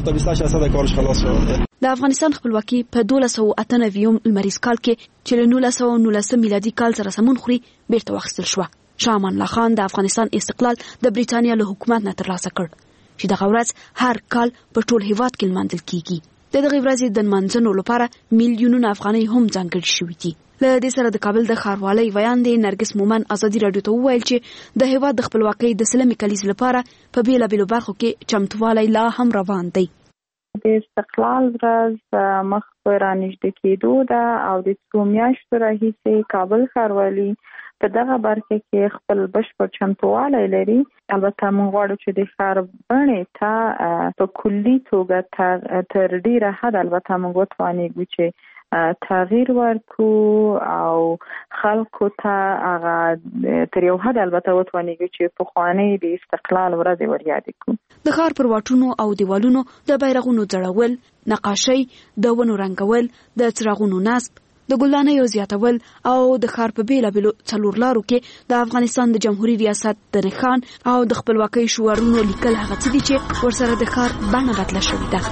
کړو. د افغانستان خپلواکي په دولس سوه اته نوي لمریز کال کې چې له نولس سوه نولس میلادي کال سره سمون خوري بیرته واخیستل شوه. شاه امان الله خان د افغانستان استقلال د بریتانیا له حکومت نه ترلاسه کړ چې دغه ورځ هر کال په ټول هیواد کې لمانځل کیږي. د دغه ورځې د لمانځنو لپاره میلیونونه افغانۍ هم ځانګړي شوي دي. له دې سره د کابل د ښاروالۍ ویاندې نرګس مومن ازادي راډیو ته وویل چې د هیواد د خپلواکۍ د سلمې کلیزې لپاره په بېلابېلو برخو کې چمتووالی لا هم روان دی. د استقلال ورځ مخ په رانږدې کېدو ده او د څو میاشتو راهیسې کابل ښاروالي په دغه برخه کې خپل بشپړ چمتووالی لري. البته موږ غواړو چې د ښار بڼې ته په کلي توګه تر ډیره حد البته موږ وتوانیږو چې تغییر ورکړو او خلکو ته هغه تر یو حد البته وتوانیږو چې پخوانۍ د استقلال ورځې وریادې کړو. د ښار پر واټونو او دیوالونو د بیرغونو ځړول، نقاشۍ، د ونو رنګول، د څراغونو نصب، د ګلدانیو زیاتول او د ښار په بېلابېلو څلور لارو کې د افغانستان د جمهوري ریاست د نښان او د خپلواکۍ شعارونو لیکل هغه څه دي چې ورسره د ښار بڼه بدله شوې ده.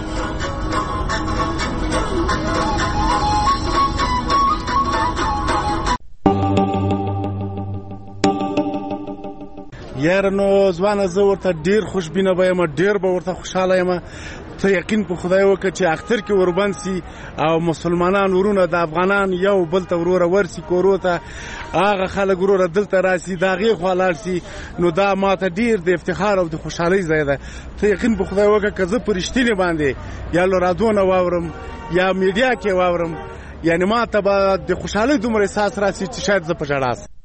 یاره نو ځوانه زه ورته ډېر خوشبینه به یم، ډېر به ورته خوشحاله یم. ته یقین په خدای وکړه چې اختر کې وربند سي او مسلمانان ورونه د افغانان یو بل ته وروره ورسي کورو ته، هغه خلک وروره دلته راسي د هغې خوا لاړ سي، نو دا ماته ډېر د افتخار او د خوشحالۍ ځای ده. ته یقین په خدای وکړه که زه په رښتینې باندې یا له رادیو نه واورم یا میډیا کې واورم، یعنې ما ته به د خوشحالۍ دومره احساس راسي چې شاید زه په ژړا سم.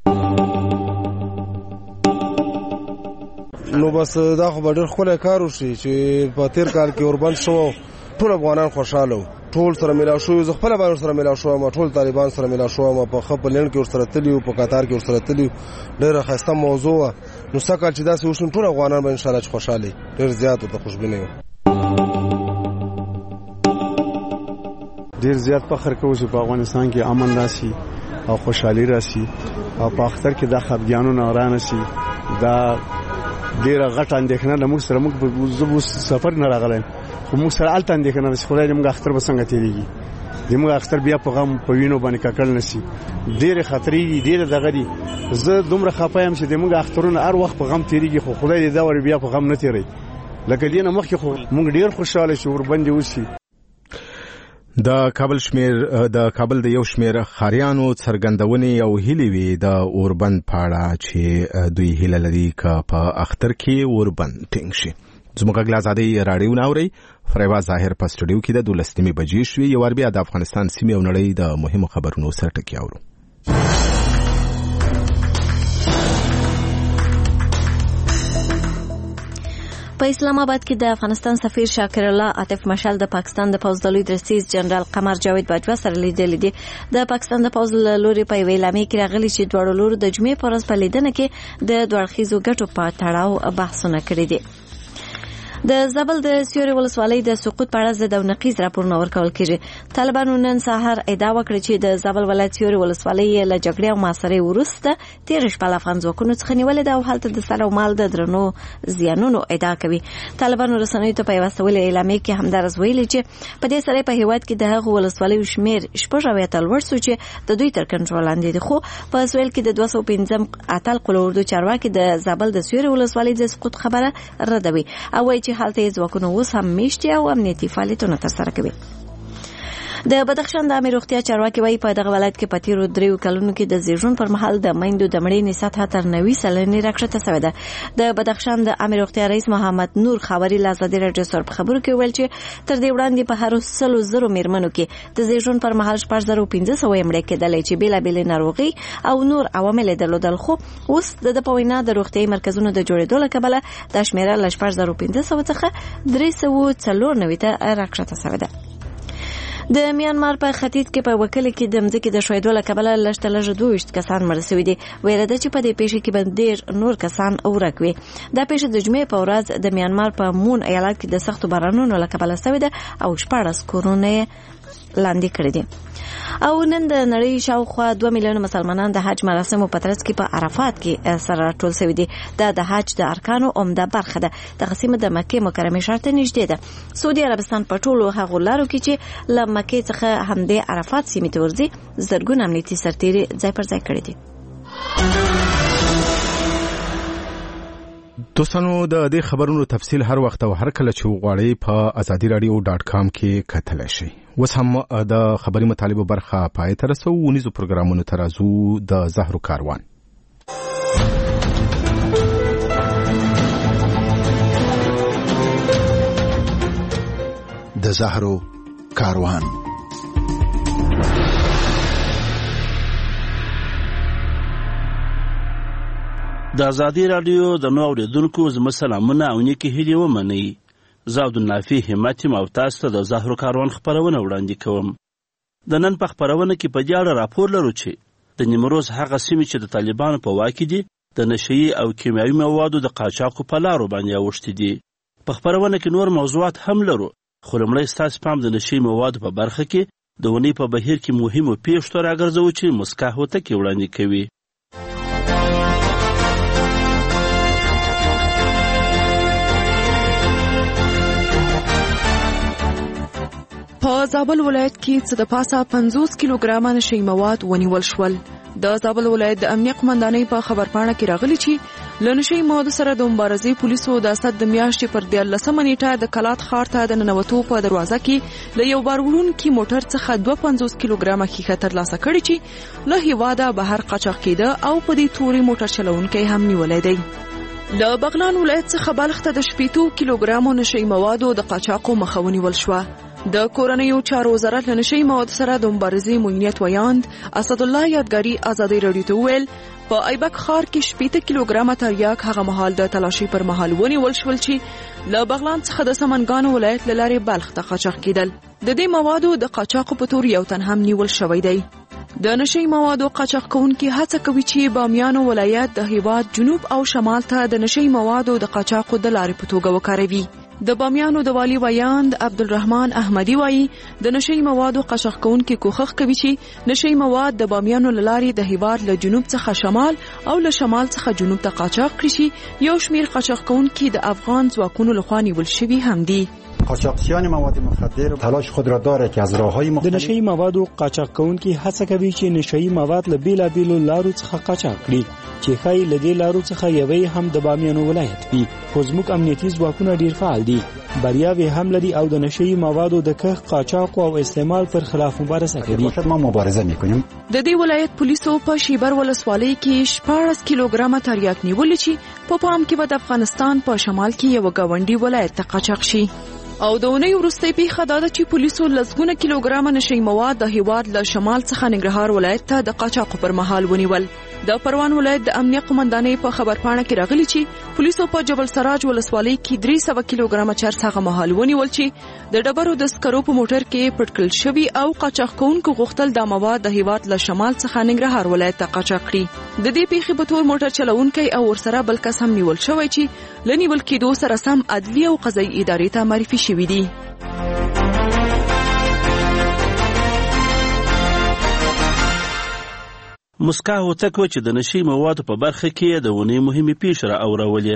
نو بس دا خو به ډېر ښکلی کار وشي چې په تېر کال کې اوربند شو، ټول افغانان خوشحاله وو، ټول سره میلاو شوي. زه خپله باندې ورسره میلاو شوی یم، ټول طالبان سره میلاو شوی یم، په ښه په لینډ کې ورسره تللي وو، په قطار کې ورسره تللي وو. ډېره ښایسته موضوع وه. نو سږ کال چې داسې وشي ټول افغانان به انشاءالله چې خوشحاله ډېر زیات ورته خوشبینه یو. ډېر زیات فخر کوو چې په افغانستان کې امن راسي او خوشحالي راسي او په اختر کې دا خفګانونه ورانه سي. دا ډیره غټه اندېښنه له موږ سره، موږ زه اوس سفر نه راغلی خو موږ سره الته اندېښنه ده چې خدای دې موږ اختر به څنګه تېرېږي زموږ اختر بیا په غم په وینو باندې ککړ نه شي. ډېرې خطرې دي ډېره دغه دي. زه دومره خفه یم چې د موږ اخترونه هر وخت په غم تېرېږي خو خدای دې دا وارې بیا په غم نه تېروي. لکه دې نه مخکې خو موږ ډېر خوشحاله چې اوربند وشي. د کابل شمیر د کابل د یو شمیر خاریانو څرګندونې او هیلې وي د اوربند پاړه چې دوی هیله لري که په اختر کې اوربند ټینګ شي. زموږ غږ آزادۍ راډیو ناوري فریوا ظاهر په سټوډیو کې د دولسمې بجې شوې. یو ور بیا د افغانستان سیمې او نړۍ د مهمو خبرونو سره ټکی اورو. په اسلام آباد کې د افغانستان سفیر شاکر الله عاطف مشال د پاکستان د پوځ د لوی درسیز جنرال قمر جاوید باجوا سره لیدل دي. د پاکستان د پوځ لوري په ویلامي کې راغلي چې دوړو لور د جمعې پر ورځ په لیدنه کې د دوړخیزو ګټو په تړاو بحثونه کړي دي. د زابل د سیوري ولسوالۍ د سقوط په اړه ضد او نقیض راپورونه ورکول کیږي. طالبانو نن سهار ادعا وکړه چې د زابل ولایت سیوري ولسوالۍ له جګړې او محاصرې وروسته تیر شپه افغان ځواکونو څخه نیولې ده او هلته د سر او مال د درنو زیانونو ادعا کوي. طالبانو رسنیو ته په یوه سویلې اعلامیه کې همدارس ویلي چې په دې سره په هیواد کې د هغو ولسوالیو شمیر شپږ اویا ته لوړ سو چې د دوی تر کنټرول لاندې دي. خو په سویل کې د دوه سوه پنځم اتل قلوردو چارواکي د زابل د سیوري ولسوالۍ د سقوط خبره ردوي او وایي چې حالت ځواکونه اوس هم میشتي او امنیتي فعالیتونه ترسره کوي. د بدخشان د عامه روغتیا چارواکي وایي په دغه ولایت کې په تیرو دریو کلونو کې د زیږون پر مهال د میندو د مړینې سطحه تر نوي سلنې راکښته شوې ده. د بدخشان د عامه روغتیا رئیس محمد نور خاوري له ازادي راډیو سره په خبرو کې ویل چې تر دې وړاندې په هر سلو زرو میرمنو کې د زیږون پر مهال شپږ زره پنځه سوه مړې کېدلې چې بېلابېلې ناروغي او نور عوامل درلودل. خو اوس د په وینا د روغتیايي مرکزونو د جوړېدو له کبله د شمیره له شپږ زره پنځه سوه څخه درې سوه څلور نوي ته راکښته شوې ده. د میانمار په ختیځ کې په وکیل کې د مځکې د ښویېدو له کبله لږ تر لږه دوه ویشت کسان مړه شوي دي. ویره ده چې په دې پیښه کې به ډېر نور کسان ورک وي. دا پیښه د جمعې په ورځ د میانمار په مون ایالت کې د سختو بارانونو له کبله شوې ده او شپاړس کورونه یې لاندې کړي دي. او نن د نړۍ شاوخوا دوه میلیونه مسلمانان د حج مراسمو په ترڅ کې په عرفات کې سره راټول شوي دي. دا د حج د ارکانو عمده برخه ده. دغه سیمه د مکې مکرمې ښار ته نږدې ده. سعودي عربستان په ټولو هغو لارو کې چې له مکې څخه همدې عرفات سیمې ته ورځي زرګونه امنیتي سرتیري ځای پر ځای کړي دي. دوستانو د دې خبرونو تفصیل هر وخت او هر کله چې وغواړئ په ازادي رادیو ډاټ کام کې کتلی شئ. اوس هم د خبري مطالبو برخه پای ته رسو. ونیزو پروګرامونو ته راځو. د زهرو کاروان د زهرو کاروان د ازادي رادیو د نو اوریدونکو زما سلامونه او نیکی هیلې ومنئ. زه عبدالنافي همت یم او تاسو ته د زهرو کاروان خپرونه وړاندې کوم. د نن په خپرونه کې په دې اړه راپور لرو چې د نیمروز هغه سیمې چې د طالبانو په واک دي د نشهیي او کیمیاوي موادو د قاچاقو په لارو باندې اوښتي دي. په خپرونه کې نور موضوعات هم لرو خو لومړی ستاسو پام د نشهیي موادو په برخه کې د اونۍ په بهیر کې مهمو پیښو ته راګرځوو چې مسکا هوتکي وړاندې کوي. په زابل ولایت کې څه د پاسه پنځوس کیلوګرامه نشهیي مواد ونیول شول. د زابل ولایت د امنیه قمندانۍ په خبرپاڼه کې راغلي چې له نشهیي موادو سره د مبارزې پولیسو د اسد د میاشتې پر دیارلسمه نیټه د کلات ښار ته د ننوتو په دروازه کې له یو بار وړونکي موټر څخه دوه پنځوس کیلوګرامه ښیښه ترلاسه کړې چې له هېواده بهر قاچاق کېده او په دې تورې موټر چلوونکی هم نیولی دی. له بغلان ولایت څخه بلخ ته د شپېتو کیلوګرامو نشهیي موادو د قاچاقو مخه ونیول شوه. د کورنیو چارو وزارت له نشهیي موادو سره د مبارزې مؤمنیت ویاند اسدالله یادګاري ازادي راډیو ته وویل په ایبک ښار کې شپېته کیلوګرامه تریاک هغه مهال د تلاشي پر مهال ونیول شول چې له بغلان څخه د سمنګانو ولایت له لارې بلخ ته قاچاق کېدل. د دې موادو د قاچاقو په تور یو تن هم نیول شوی دی. د نشهیي موادو قاچاق کوونکي هڅه کوي چې بامیانو ولایت د هیواد جنوب او شمال ته د نشهیي موادو د قاچاقو د لارې په توګه وکاروي. د بامیانو د والي ویاند عبدالرحمن احمدي وایي د نشهیي موادو قاچاق کوونکي کوښښ کوي چې نشهیي مواد د بامیانو له لارې د هیواد له جنوب څخه شمال او له شمال څخه جنوب ته قاچاق کړي چې یو شمیر قاچاق کوونکي د افغان ځواکونو لخوا نیول شوي هم دي. قاچاقچیان مواد مخدر تلاش خود را دارد که از راههای مختلف د نشئی موادو قاچاق کوونکي هڅه کوي چې نشئی مواد له بیلابیلو لارو څخه قاچاق کړي چې ښایي له دې لارو څخه یوې هم د بامیانو ولایت وي. خو زموږ امنیتي ځواکونه ډېر فعال دي، بریاوې هم لري او د نشئی موادو د کښت، قاچاق او استعمال پر خلاف مبارزه کوي. ما مبارزه میکنیم. د دې ولایت پولیسو په شیبر ولسوالۍ کې شپاړس کیلوګرامه تریاک نیولې چې په پام کې به د افغانستان په شمال کې یو گاونډي ولایت ته قاچاق شي. او د اونۍ وروستۍ پیښه دا ده چې پولیسو لسګونه کیلوګرامه نشئی مواد د هیواد له شمال څخه ننګرهار ولایت ته د قاچاقو پر مهال ونیول. د پروان ولایت د امنیه قومندانۍ په خبرپاڼه کې راغلي چې پولیسو په جبل سراج ولسوالۍ کې درې سوه کیلوګرامه چرس هغه مهال ونیول چې د ډبرو د سکرو په موټر کې پټ کړل شوي او قاچاق کوونکو غوښتل دا مواد د هیواد له شمال څخه ننګرهار ولایت ته قاچاق کړي. د دې پیښې په تور موټر چلوونکی او ورسره بل کس هم نیول شوی چې له نیول کېدو سره سم عدلي او قضایي ادارې ته معرفي شوي دي. مسکا هوتک و چې د نشئی موادو په برخه کې د ونې مهمې پیښې را اورولې.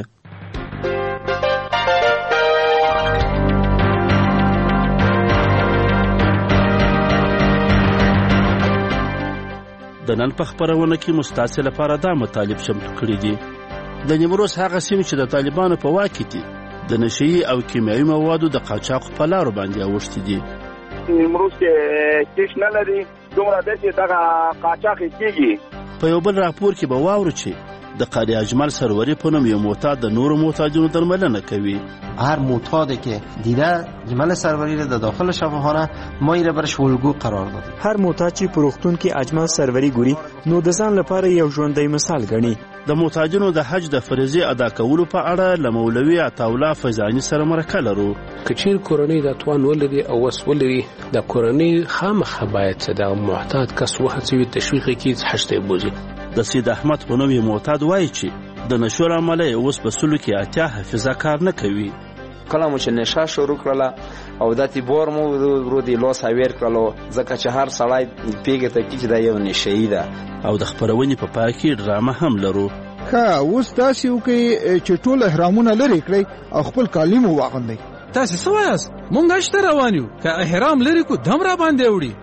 د نن په خپرونه کې مستاسې لپاره دا مطالب چمتو کړي دي. د نیمروز هغه سیمې چې د طالبانو په واک کې دي د نشئی او کیمیاوي موادو د قاچاق په لارو باندې اوښتي دي. نیمروز کې کیش نه لري، دومره ده چې دغه قاچاق کېږي. په یو بل راپور کې به واورو چې د قاری اجمل سروري په نوم یو معتاد د نورو معتادینو درملنه کوي. هر معتادی که دیده اجمل سروری را در داخل شفاخانه ما یې برش الگو قرار دادیم. هر معتاد چې په روغتون کې اجمل سروری ګوري نو د ځان لپاره یو ژوندی مثال ګڼي. د معتادینو د حج د فریضې ادا کولو په اړه له مولوي عطاالله فیضاني سره مرکه لرو. که چیر کورنۍ د توان ولري او وس ولري د کورنۍ خامخا باید چې د معتاد کس وهڅوي، تشویق کړي حج ته بوځي. د سید احمد په نوم یې معتاد وایي چې د نشو له امله یې اوس په سلو کې اتیا حافظه کار نه کوي. کله مو چې نشه شروع کړله او دا تیبور مو ورو دی لوس اویر کړلو ځکه چې هر سړی پیګه ته کې دا یو نشئی ده. او د خپرونې په پای کې ډرامه هم لرو. ښه اوس تاسې وکړئ چې ټول احرامونه لرې کړئ او خپل کالي مو واغوندئ. تاسې څه وایاست؟ مونږ حج ته روان یو، که احرام لرې کو دم را باندې وړي.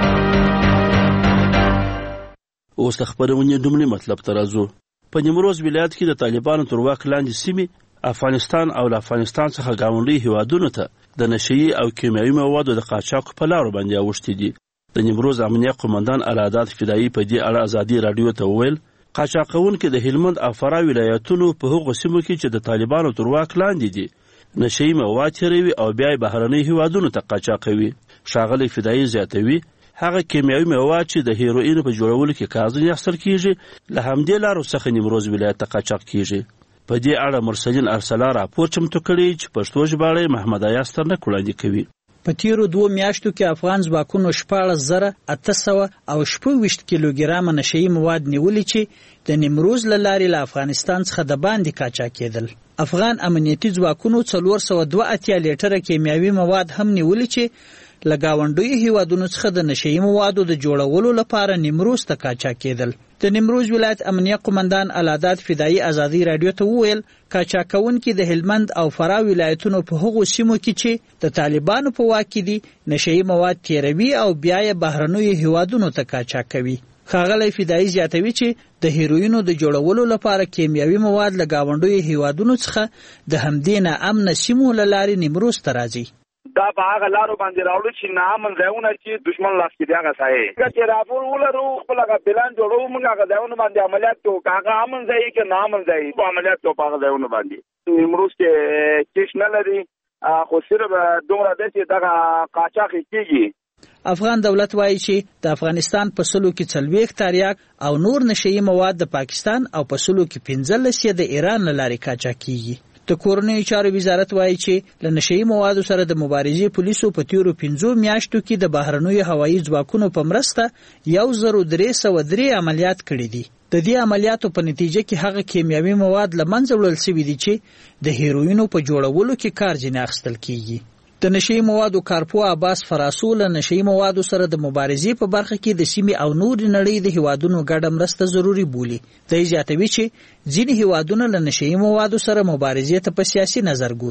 اوس د خپرونې ډومړي مطلب ته راځو. په نیمروز ولایت کې د طالبانو تر واک لاندې سیمې افغانستان او له افغانستان څخه ګاونډي هیوادونو ته د نشئی او کیمیاوي موادو د قاچاق په لارو باندې اوښتي دي. د نیمروز امنیه قومندان العداد فدایي په دې اړه ازادي راډیو ته وویل قاچاق کوونکي د هلمند او فراه ولایتونو په هغو سیمو کې چې د طالبانو تر واک لاندې دي نشئی مواد تیروي او بیا یې بهرنۍ هیوادونو ته قاچاقوي. ښاغلی فدایي زیاتوي هغه کیمیاوي مواد چې د هیروینو په جوړولو کې کارځنې اخیستل کیږي له همدې لارو څخه نیمروز ولایت ته قاچاق کیږي. په دې اړه مرسلین ارسلا راپور چمتو کړی چې پښتو ژباړه محمد ایاز ترنک وړاندې کوي. په تیرو دوه میاشتو کې افغان ځواکونو شپاړس زره اته سوه او شپږ ویشت کیلوګرامه نشئی مواد نیولي چې د نیمروز له لارې له افغانستان څخه د باندې قاچاق کېدل. افغان امنیتي ځواکونو څلور سوه دوه اتیا لیټره کیمیاوي مواد هم نیولي چې له ګاونډیو هیوادونو څخه د نشئی موادو د جوړولو لپاره نیمروز ته قاچاق کېدل. د نیمروز ولایت امنیه قومندان العداد فدایي ازادي راډیو ته وویل قاچاق کوونکي د هلمند او فراه ولایتونو په هغو سیمو کې چې د طالبانو په واک کې دي نشئی مواد تیروي او بیا یې بهرنیو هیوادونو ته قاچاق کوي. ښاغلی فدایي زیاتوي چې د هیروینو د جوړولو لپاره کیمیاوي مواد له ګاونډیو هیوادونو څخه د همدې ناامنه سیمو له لارې نیمروز ته راځي. دا په هغه لارو باندې راوړو چې نامن ځایونه چې دشمن لاس کې دی هغه ځای چې راپور ولرو خپل هغه پلان جوړو موږ هغه ځایونه باندې عملیات کوو که هغه امن ځای کې نامن ځای په عملیات کوو په هغه ځایونه باندې. نیمروز کې کیش نه لري خو صرف دومره ده چې دغه قاچاق کېږي. افغان دولت وایي چې د افغانستان په سلو کې څلوېښت تریاک او نور نشئی مواد د پاکستان او په سلو کې پنځلس یې د ایران له لارې قاچاق کېږي. د کورنیو چارو وزارت وایي چې له نشئی موادو سره د مبارزې پولیسو په تیرو پنځو میاشتو کې د بهرنیو هوایي ځواکونو په مرسته یو زر درې سوه درې عملیات کړي دي. د دې عملیاتو په نتیجه کې هغه کیمیاوي مواد له منځه وړل شوي دي چې د هیروینو په جوړولو کې کارځنې اخیستل کیږي. د نشئی موادو کارپو عباس فراسو له نشئی موادو سره د مبارزې په برخه کې د سیمې او نورې نړۍ د هیوادونو ګډه مرسته ضروري بولي. دی زیاتوي چې ځینې هیوادونه له نشئی موادو سره مبارزې ته په سیاسي نظر ګوري.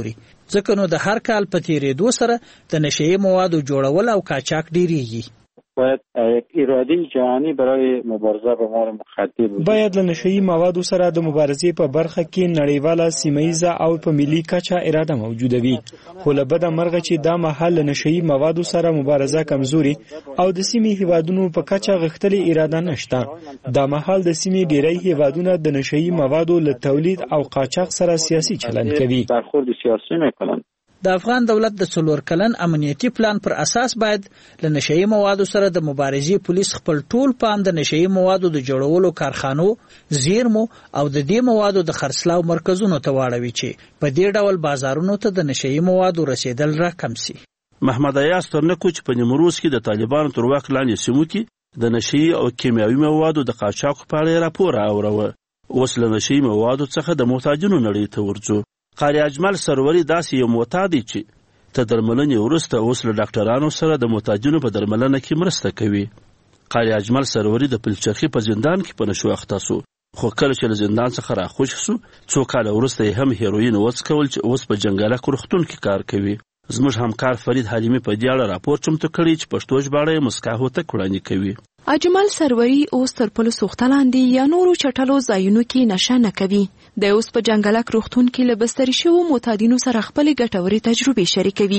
ځکه نو د هر کال په تیریدو سره د نشهیي موادو جوړول او قاچاق ډیریږي. باید یک اراده جهانی برای مبارزه با امور مخدر وجود باید له نشهیي موادو سره د مبارزې په برخه کې نړیواله، سیمه‌ایزه او په ملي کچه اراده موجوده وي. خو له بده مرغه چې دا مهال له نشهیي موادو سره مبارزه کمزوري او د سیمې هیوادونو په کچه غښتلې اراده نشته. دا مهال د سیمې ډیری هیوادونه د نشهیي موادو له تولید او قاچاق سره سیاسي چلند کوي. برخورد سیاسی میکنند. د افغان دولت د څلور کلن امنیتي پلان پر اساس باید له نشهیي موادو سره د مبارزې پولیس خپل ټول پام د نشهیي موادو د جوړولو کارخانو، زیرمو او د دې موادو د خرڅلاو مرکزونو ته واړوي چې په دې ډول بازارونو ته د نشهیي موادو رسیدل راکم سي. محمد ایاز ترنکو چې په نیمروز کې د طالبانو تر واک لاندې سیمو کې د نشهیي او کیمیاوي موادو د قاچاق په اړه راپور اوروه. اوس له نشهیي موادو څخه د محتاجینو نړۍ ته ورځو. قاری اجمل سروري داسې یو معتاد دی چې ته درملنې وروسته اوس له ډاکټرانو سره د محتاجینو په درملنه کې مرسته کوي. قاری اجمل سروري د پلچرخي په زندان کې په نشو اخته سو، خو کله چې له زندان څخه راخوش سو څو کاله وروسته یې هم هیروین وڅکول چې اوس په جنګلک روغتون کې کار کوي. زموږ همکار فرید حلیمي په دې اړه راپور چمتو کړی چې پښتو ژباړه یې مسکا هوتک وړاندې کوي. اجمل سروري اوس تر پلو سوخته لاندې یا نورو چټلو ځایونو کې نشه نه کوي. د اوس په جنګلک روغتون کې له بستري شوو معتادینو سره خپلې ګټورې تجربې شریکوي.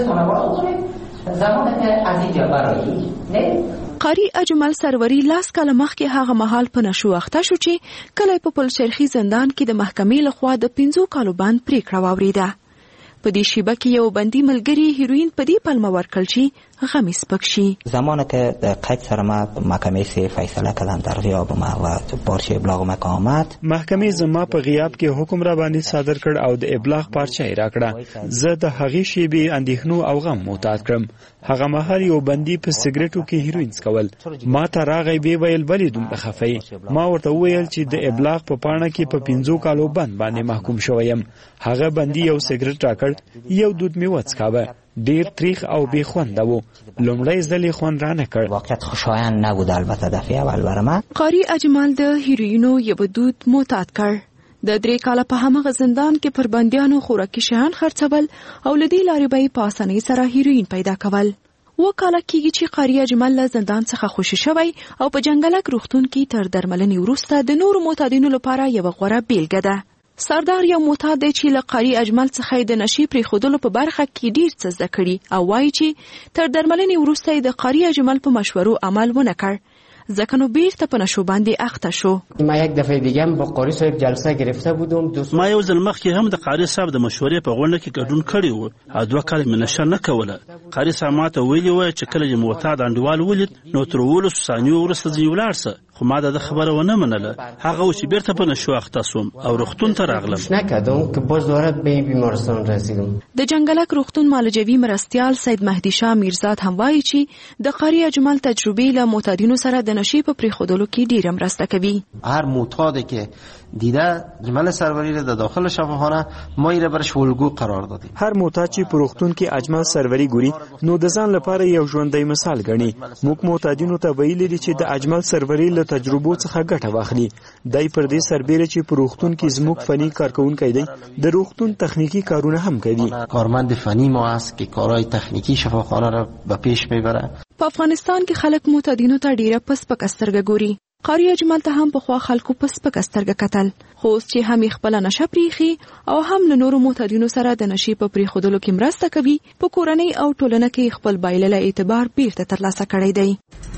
قاری اجمل سروري لاس کاله مخکې هغه مهال په نشو اخته شو چې کله په پلچرخي زندان کې د محکمې لخوا د پنځو کالو بند پریکړه واوریده. په دې شیبه کې یو بندي ملګری هیروین په دې پلمه ورکړل چې غمی سپک شي. زمانی که قید سر ما محکمه سه فیصله کردن در غیاب ما و پارچه ابلاغ ما آمد، محکمه زما په غیاب کې حکم را باندې صادر کړ او د ابلاغ پارچه یې راکړه. زه د هغې شیبې اندېښنو او غم معتاد کړم. هغه مهال یو بندي په سګریټو کې هیروین څکول. ما ته راغی بیا ویل ولې دومره خفه یې؟ ما ورته وویل چې د ابلاغ په پاڼه کې په پنځو کالو بند باندې محکوم شوی یم. هغه بندي یو سګریټ راکړ، یو دود مې وڅکاوه، ډیر تریخ او بې خونده و. لومړی ځل یې خوند رانه کړ. واقعیت خوشایند نبود البته دفعه اول برای من. قاری اجمل د هیروینو یو دود معتاد کړ. د درې کاله په همغه زندان کې پر بندیانو خوراکي شیان خرڅول او له دې لارې به یې په اسانۍ سره هیروین پیدا کول. اوه کاله کېږي چې قاری اجمل له زندان څخه خوشي شوی او په جنګلک روغتون کې تر درملنې وروسته د نورو معتادینو لپاره یوه غوره بیلګه ده. سردار یو معتاد دی چې له قاری اجمل څخه د نشي پرېښودلو په برخه کې ډیر څه زده کړي او وایي چې تر درملنې وروسته یې د قاری اجمل په مشورو عمل ونه کړ، ځکه نو بیرته په نشو باندې اخته شو. ما یک دفعه دیگه هم با قاری صاحب جلسه گرفته بودم. ما یو ځل مخکې هم د قاری صاحب د مشورې په غونډه کې ګډون کړی و او دوه کاله مې نشه نه کوله. قاری صاحب ماته ویلي وه چې کله یې معتاد انډیوال ولید نو تر اوولسو ثانیو وروسته ځینې ولاړ شه، خو ما د خبره ونه منله. هغه و چې بیرته په نشو اخته سوم او روغتون ته راغلم. نکردم که باز دوباره به بیمارستان رسیدم. د جنګلک روغتون معالجوي مرستیال سید مهدي شاه میرزاد هم وایي چې د قاری اجمل تجربې له معتادینو سره د نشي په پرېښودلو کې ډیره مرسته کوي. هر معتادی که دیده اجمل سروری را در داخل شفاخانه ما یې برش الگو قرار دادیم. هر معتاد چې په روغتون کې اجمل سروری ګوري نو د ځان لپاره یو ژوندی مثال ګڼي. موږ معتادینو ته ویلي دي چې د اجمل سروری له تجربو څخه ګټه واخلي. دای پر دې سربېره چې په روغتون کې زموږ فني کارکونکي دی د روغتون تخنیکی کارونه هم کوي. کارمند فنی ما است که کارهای تخنیکی شفاخانه را به پیش میبره. په افغانستان کې خلک معتادینو ته ډیره پس پک سترګه ګوري. قاری اجمل ته هم پخوا خلکو پس پک سترګه کتل، خو اوس چې هم یې خپله نشه پریښي او هم له نورو معتادینو سره د نشي په پریښودلو کې مرسته کوي، په کورنۍ او ټولنه کې خپل بایللی اعتبار بیرته ترلاسه کړی دی.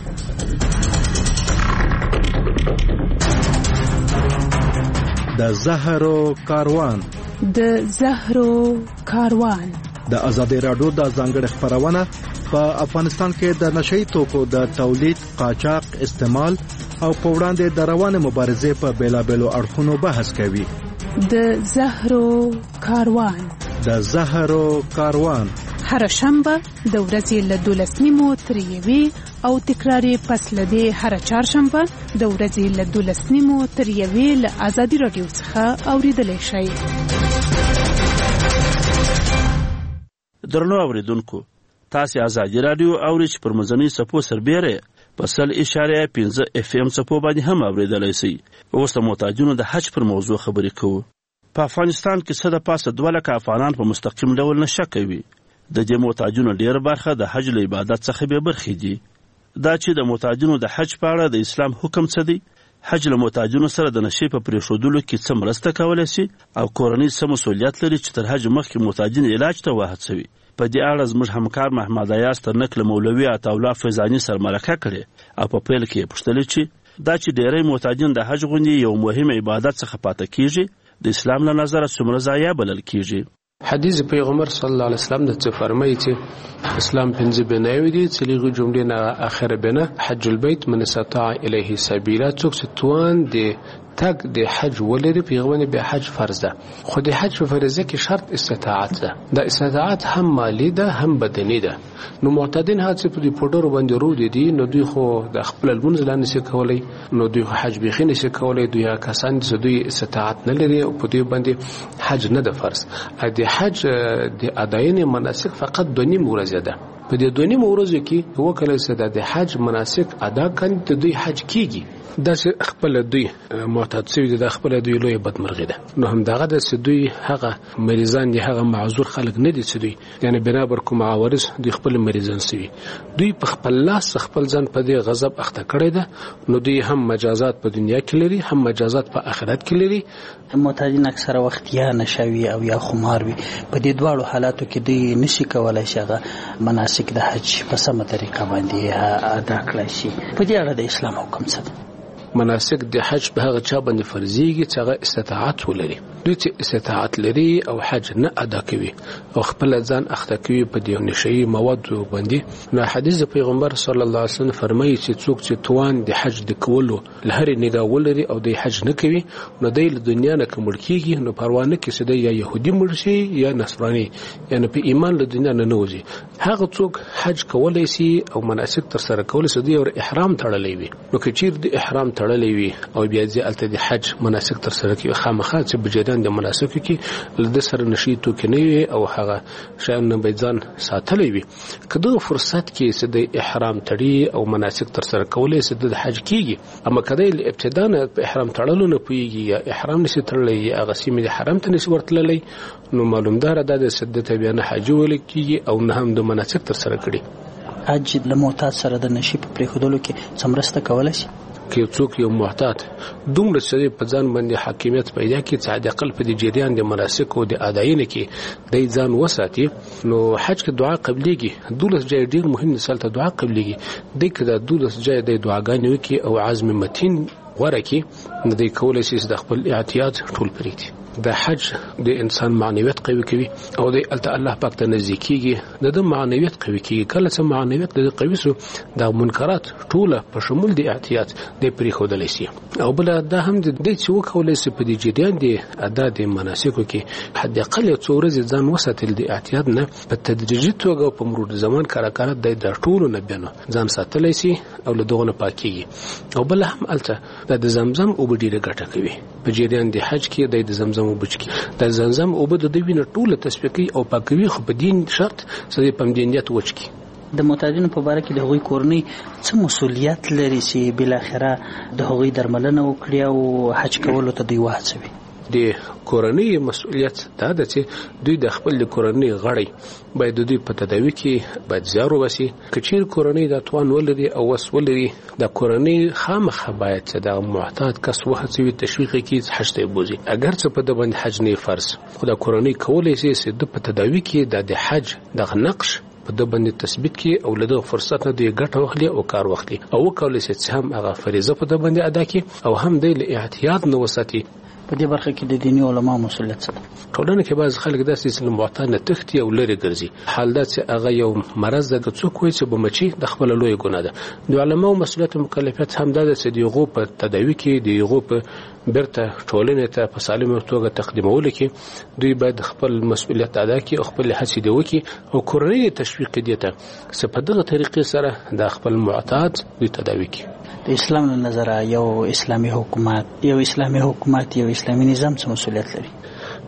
د زهرو کاروان د زهرو کاروان د ازادي راډیو د ځانګړي خبرونه په افغانستان کې د نشئی توکو د تولید، قاچاق، استعمال او په وړاندې د روانه مبارزې په بیلابېلو اړخونو بحث کوي. د زهرو کاروان د زهرو کاروان هر شنبه د ورځې له دولس نیمو تر یوې او تکراري پس له دې هر چهارشنبه د ورځې له دولس نیمو تر یوې له ازادي راډیو څخه اوریدلی شئ. درنو اوریدونکو، تاسو ازادي راډیو اورئ چې پر مزنی سپو سربېره په سل اشاره پنځه اف ام سپو باندې هم اوریدلی شئ. اوس د معتادینو د حج پر موضوع خبرې کوو. په افغانستان کې څه د پاسه دوه لکه افغانان په مستقیم ډول نشه کوي. د دې محتاجونو ډېره برخه د حج له عبادت څخه بې برخې دي. دا چې د محتاجونو د حج په اړه د اسلام حکم څه دی، حج له محتاجونو سره د نشې په پرېښودلو کې څه مرسته کولی شي او کورنۍ څه مسؤلیت لري چې تر حج مخکې محتاجین علاج ته وهڅوي. په دې اړه زموږ همکار محمد ایاز ترنک له مولوي عطاالله فیضاني سره مرکه کړې او په پیل کې یې پوښتلې چې دا چې ډېری محتاجین د حج غوندې یو مهم عبادت څخه پاته کیږي د اسلام له نظره څومره ضایع بلل کیږي. حدیث پیغمبر صلی الله علیه وسلم د څه فرمایي چې اسلام پنځه بناوي دي چې لږه جملې نه اخره بنه حج البيت من استطاع الیه سبیلا، څوک چې توان دي تک د حج ولري پیغمبر به حج فرض ده، خو د حج په فرضه کې شرط استطاعت ده. د استطاعت هم مالی ده هم بدني ده. نو معتادین هڅه په دې پډور باندې رو دي نو دوی خو د خپل المنځ لاندې څه کولای، نو دوی حج به خینه څه کولای، دوی کسان چې دوی استطاعت نه لري او په دې باندې حج نه ده فرض. د حج د اداین مناسک فقط دوه نیم ورځې ده. په دې دوه نیم ورځو کې وکړل چې د حج مناسک ادا کړي ته دوی حج کیږي. دا چې خپل دوی معتاد شوي دي، د خپل دوی لوی بدمرغي ده. نو هم دغه د دوی هغه مریضان دي، هغه معذور خلک نه دي چې دوی یعنی بنا بر کوم عوارض دوی خپل مریضان شوي، دوی په خپل لاس خپل ځان په دې غضب اخته کړی ده. نو دوی هم مجازات په دنیا کې لري هم مجازات په آخرت کې لري. معتادین اکثره وخت یا نشوي او یا خمار وي، په دې دواړو حالاتو کې دوی نشي کولای شي هغه مناسک د حج په سمه طریقه باندې ادا کړی شي. په دې اړه د اسلام حکم څه دی؟ مناسک د حج په هغه چا باندې فرضيږي چې هغه استطاعت ولري. دوی چې استطاعت لري او حج نه ادا کوي او خپل ځان اخته کوي په دې نشي مواد باندې، نو حدیث پیغمبر صلی الله علیه وسلم فرمایي چې څوک چې توان د حج د کولو لهري نگاه ولري او د حج نه کوي نو د دنیا نه کومړ کیږي، نو پروا نه کوي چې د یا يهودي مرشي یا نصراني یعنی په ایمان له دنیا نه نوځي. هغه څوک حج کولای شي او مناسک تر سره کولای شي او احرام تړلې وي، نو که چیر د احرام تړلې وي او بیا ځي الته د حج مناسک تر سره کوي خامخا چې بجدان د مناسک کې لږ سره نشي تو کې نه وي او هغه شاین نه بيځان ساتلې وي. کله فرصت کې چې د احرام تړي او مناسک تر سره کولای شي د حج کیږي، اما کله ابتدا نه په احرام تړلو نه پويږي یا احرام نشي تړلې یا هغه سیمه د حرم ته نشي ورتللې، نو معلوم دار د سدت بیا نه حج ول کیږي او نه هم د مناسک تر سره کړي. حج له معتاد سره د نشي په پریښودلو کې څمرسته کولای شي. کې څوک یو محتاط دومره چې په ځان باندې حاکمیت پیدا کړي چې د عقل په دې جریان د مناسک او د اداینه کې د ځان وساتي، نو حج کې دعا قبليږي. دولس ځای ډیر مهم مثال ته دعا قبليږي، د کده دولس ځای د دعاګانې وکي او عزم متین ورکی د کولای شي د خپل اعتیاد ټول پریږدي. د حج د انسان معنویت قوي کوي او د الله پاک ته نزدیکیږي، د معنویت قوي کوي. کله چې معنویت د قوي سو د منکرات ټوله په شمول د اعتیاد د پریښودل شي او بل دا هم د دې چې وکولای شي په دې جریان د ادا د مناسکو کې حد اقل څو ورځې ځان وساتل د اعتیاد نه په تدریجي توګه په مرور زمان کار کار د ټولو نه بینو ځان ساتلای شي او له دغه نه پاکيږي. او بل هم الته د زمزم او ډیره ګټه کوي په جریان د حج کې د زمزم او بچکی د زمزم او بده د وینې ټوله تسبیقي او پاکوي، خو په دین شرط چې په مدینیت وچکی. د معتادینو په باره کې د هغوی کورنۍ څه مسؤلیت لري چې بل اخره د هغوی درملنه وکړي او حج کولو ته دوی وهڅوي؟ د کورنۍ مسؤلیت دا ده چې دوی د خپل کورنۍ غړي باید دوی په تداوی کې باید زیارو وسی. کچیر کورنۍ د توان ولري او وس ولري د کورنۍ خامخه باید چې د معتاد کس وهڅوي تشویق کې حج ته بوزي. اگر څه په د باندې حج نه فرض، خو د کورنۍ کولای شي چې د په تداوی کې د حج د نقش په د باندې تثبیت کې او له فرصت نه دی ګټه واخلي او کار واخلي او وکولای شي چې هم هغه فریضه په د باندې ادا کړي او هم د احتیاط نه وساتي. په دې برخه کې د دیني علما مسؤلیت څه ده؟ ټولنه کې بعض خلک داسې چې معتاد نه تختی او لري ګرځي، حال دا چې هغه یو مرض ده، څوک وایي چې بمچي د خپل لوی ګناه ده. د علماو مسؤلیت او مکلفیت هم دا ده چې دیغه په تداوی کې دیغه په برته ټولنه ته په سالمه توګه تقدیمول کې دوی باید خپل مسؤلیت ادا کړي او خپل هڅې دی وکړي او کورنۍ تشویق دي ته چې په دغه طریقې سره د خپل معتاد د تداوی کې. د اسلام له نظره یو اسلامي حکومت یو اسلامي حکومت یو اسلامي نظام څه مسؤلیت لري؟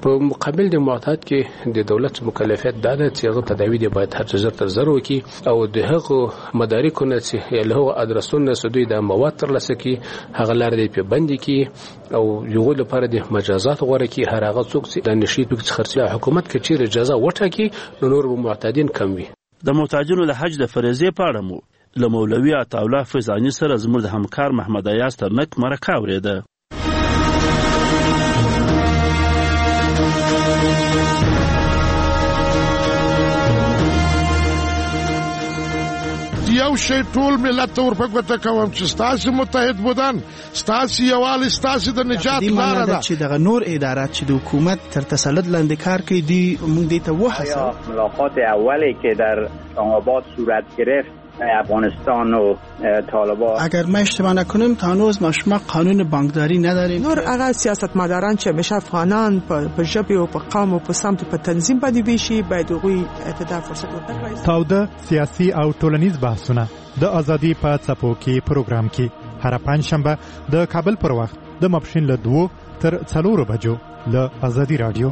په مقابل د معتاد کې د دولت مکلفیت دا ده چې هغه تداوی دی باید هر څه زر تر زر وکړي او د هغو مدارکو نه چې له هغو ادرسونو نه دوی د مواد ترلاسه کړي هغه لاره دی په بندي کړي او یو لپاره د مجازات غوړه کړي هر هغه څوک چې د نشي توکو خرڅي حکومت کې چیرې اجازه وټاکي نو نور به معتادین کم وي. د محتاجینو د حج د فریضې په اړه مو له مولوي عطاالله فیضاني سره زموږ د همکار محمد ایاز ترنک مرکه اورېده. یو شی ټول ملت ته ورپګوته کوم چې ستاسو متحد بودن ستاسو یووالی ستاسو د نجات لاره ده چې دغه نور ادارات چې د حکومت تر تسلط لاندې کار کوي دی موږ دې ته وحسه. ملاقات اولی که در آباد صورت گرفت افغانستان و طالبان اگر ما اشتباه نکنیم تا هنوز ما شما قانون بانکداری نداریم. نور هغه سیاستمداران چې همیشه افغانان په ژبه او په قوم او په سمت په تنظیم باندې ویشي باید هغوی اعتدال فرصت ورکړي. تاوده سیاسي او ټولنیز بحثونه د ازادي په څپو کې پروګرام کې هر پنځشنبه د کابل پر وخت د ماپښین له دوه تر څلورو بجو له ازادي رادیو.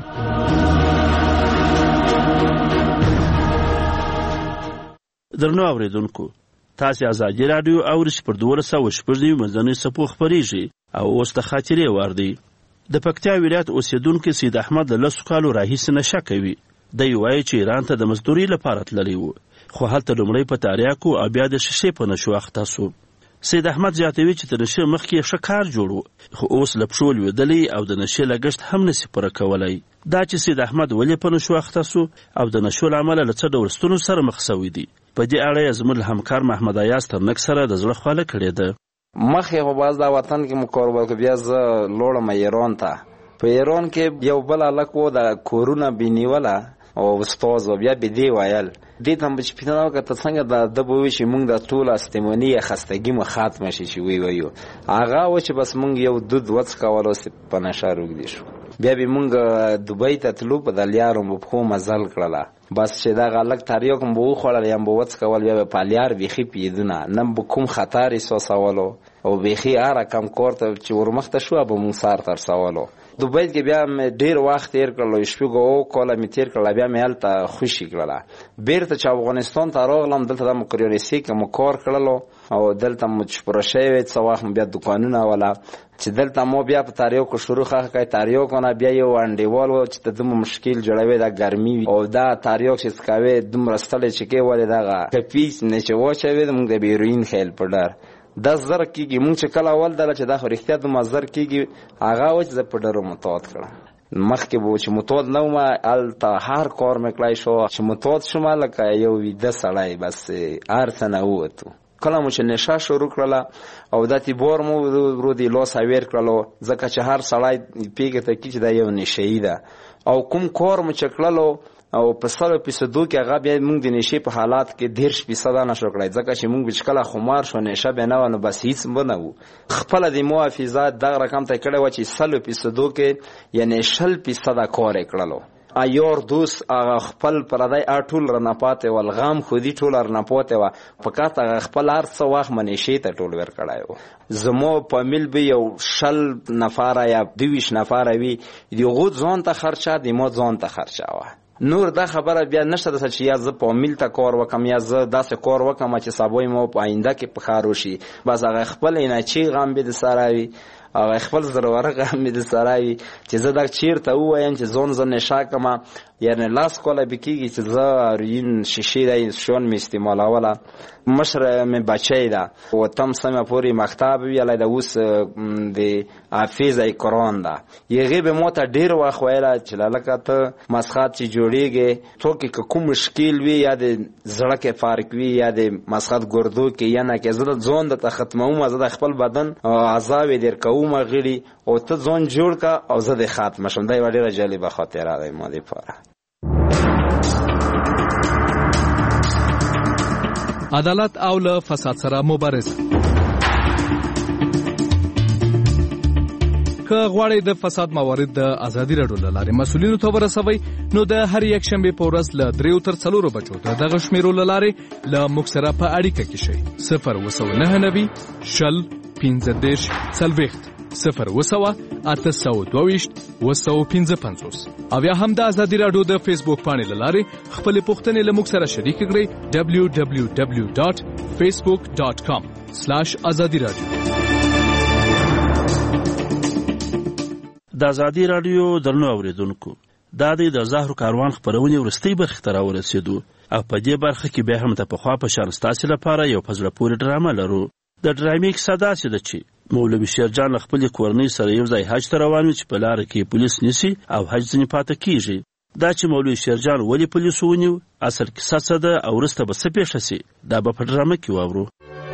درنو اوریدونکو تاسو ازادي رادیو اورئ پر دوه سوه شپږ نوي منځنۍ څپو خپرېږي او اوس د خاطرې وار دی. د پکتیا ولایت اوسیدونکي سید احمد له لسو کالو راهیسې نشه کوي. دی وایي چې ایران ته د مزدورۍ لپاره تللی و خو هلته لومړی په تریاکو او بیا د شیشې په نشو اخته سو. سید احمد زیاتوي چې د نشې مخکې ښه کار جوړ و خو اوس له پښو لوېدلی او د نشې لګښت هم نسي پوره کولی. دا چې سید احمد ولې په نشو اخته سو او د نشو له امله له څه ډول ستونزو سره مخ سوی دی په دې اړه یې زموږ همکار محمد ایاز ترنک سره د زړه خواله کړې ده. مخکې خو باز دا وطن کې مو کار وکړ بیا زه لوړم ایران ته. په ایران کې یو بل هلک و د کورونه بېنیوله او استاد و بیا به دی ویل دې ته به چې پوښتنه وکړه ته څنګه دا ده به وایي چې موږ دا ټوله استیموني یا خستګي مو ختمه شي چې وی وایو هغه و چې بس موږ یو دود وڅکولو په نشه روږدي شو. بیا به موږ دوبۍ ته تلو په د لیارو مو پښو مزل کړله بس چې دغه هلک تریاک مو به وخوړل یا به وڅکول بیا به په لیار بیخي پیدونه نه به کوم خطر احساسولو او بیخي هر کم کار ته چې ورمخته شو به موږ سر ترسولو. دوبۍ کې بیا مې ډېر وخت تېر کړلو شپږ اوه کاله مې تېر کړله بیا مې هلته خوشي کړله. بېرته چې افغانستان ته راغلم دلته د مقریارسي کې مو کار کړلو او دلته مو چې پوره شوی وې څه وخت مو بیا دوکانونه وله چې دلته مو بیا په تریاکو شروع ښه کوي تریاکونه بیا یو انډیوال و چې د دومره مشکل جوړوي دا ګرمي وي او دا تریاک چې څکوي دومره ستړی چې کوي ولې دغه کپیس نه چې واچوي موږ د بیروین خیل په ډر دا زر کېږي موږ چې کله اول دله چې دا خو رښتیا دومره زر کېږي هغه و چې زه په ډرو متعاد کړم. مخکې به چې متعاد نه وم هلته هر کار مې کړی شو چې متعاد شوم لکه یو ویده سړی بس هر څه نه ووتو. کله مو چې نشه شروع کړله او دا تیبور مو ورو دی لاس اویر کړلو ځکه چې هر سړی پیږې ته کړي چې دا یو نشهیي ده او کوم کار مو چې کړلو او په سلو فیصدو کې هغه بیا موږ د نشې په حالات کې دېرش فیصده نشو کړی ځکه چې موږ چې کله خمار شو نشه به نه وه نو بس هېڅ به نه وو. خپله د مو حافظه دغه رقم ته یې کړی وه چې سلو فیصدو کې یعنې شل فیصده کار یې کړلو. یار دوست هغه خپل پردی هر ټول رانه پاتې ول غم خودي ټول رانه پاتې وه فقط هغه خپل هر څه وخت مه نشې ته ټول ور کړی و. زما فامیل به یو شل نفره یا دویشت نفره وي د هغو ځان ته خرچه د ما ځان ته خرچه وه. نور دا خبره بیا نشته ده چې یا زه فامیل ته کار وکم یا زه داسې کار وکم چې سبا ما په آینده کې په ښه وشي بس هغه خپل انرچي غم به د سره وي هغه خپل زړور غم به د سره وي چې زه دا چېرته ووایم چې ځان زه نشه کړمه یعنې لاس کاله به کېږي چې زه هروین شیشې دی شیان مې استعمالوله. مشره مې بچی ده وتم سمه پورې مکتب ویلی ده اوس د حافظه قرآن ده هغې به ما ته ډېر وخت ویله چې لکه ته مسخط چې جوړېږې تو کې که کوم مشکل وي یا د زړه کې فرق وي یا د مسخط ګردو کې یا نه کې زه د ځان درته ختموم زه د خپل بدن اعضا یې در کوم غړي او ته ځان جوړ که او زه د ختمه شم. دا یوه ډېره جالبه خاطره ده ما دپاره. عدالت او له فساد سره مبارزه. که غواړئ د فساد موارد د ازادي راډیو له لارې مسؤلینو ته ورسوئ نو د هر یک شنبې په ورځ له دریو تر څلورو بجو د دغه شمیرو له لارې له موږ سره په اړیکه کې شئ. صفر اووه سوه نهه نوي شل پنځه دېرش څلوېښت صفر اوه سوه اته سوه دوه ویشت اوه سوه پنځه پنځوس او یا هم د ازادي راډیو د فیسبوک پاڼې له لارې خپلې پوښتنې له موږ سره شریکې کړئ ډبلیو ډبلیو ډبلیو ډاټ فیسبوک ډاټ کام سلاش ازادي راډیو. د ازادي راډیو درنو اوریدونکو، دا د زهرو کاروان خپرونې وروستۍ برخې ته راورسېدو او په دې برخه کې بیا هم د پخوا په شان ستاسې لپاره یو په زړه پورې ډرامه لرو. د ډرامې کیسه داسې ده چې مولوي شیرجان له خپلې کورنۍ سره یو ځای حج ته روان وي چې په لاره کې پولیس نیسي او حج ځینې پاته کیږي. دا چې مولوي شیرجان ولې پولیسو ونیو، اصل کیسه څه ده او وروسته به څه پیښه سي، دا به په ډرامه کې واورو.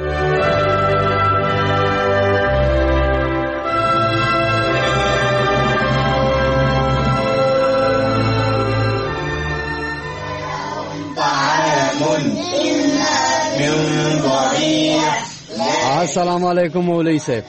السلام علیکم مولوی صاحب.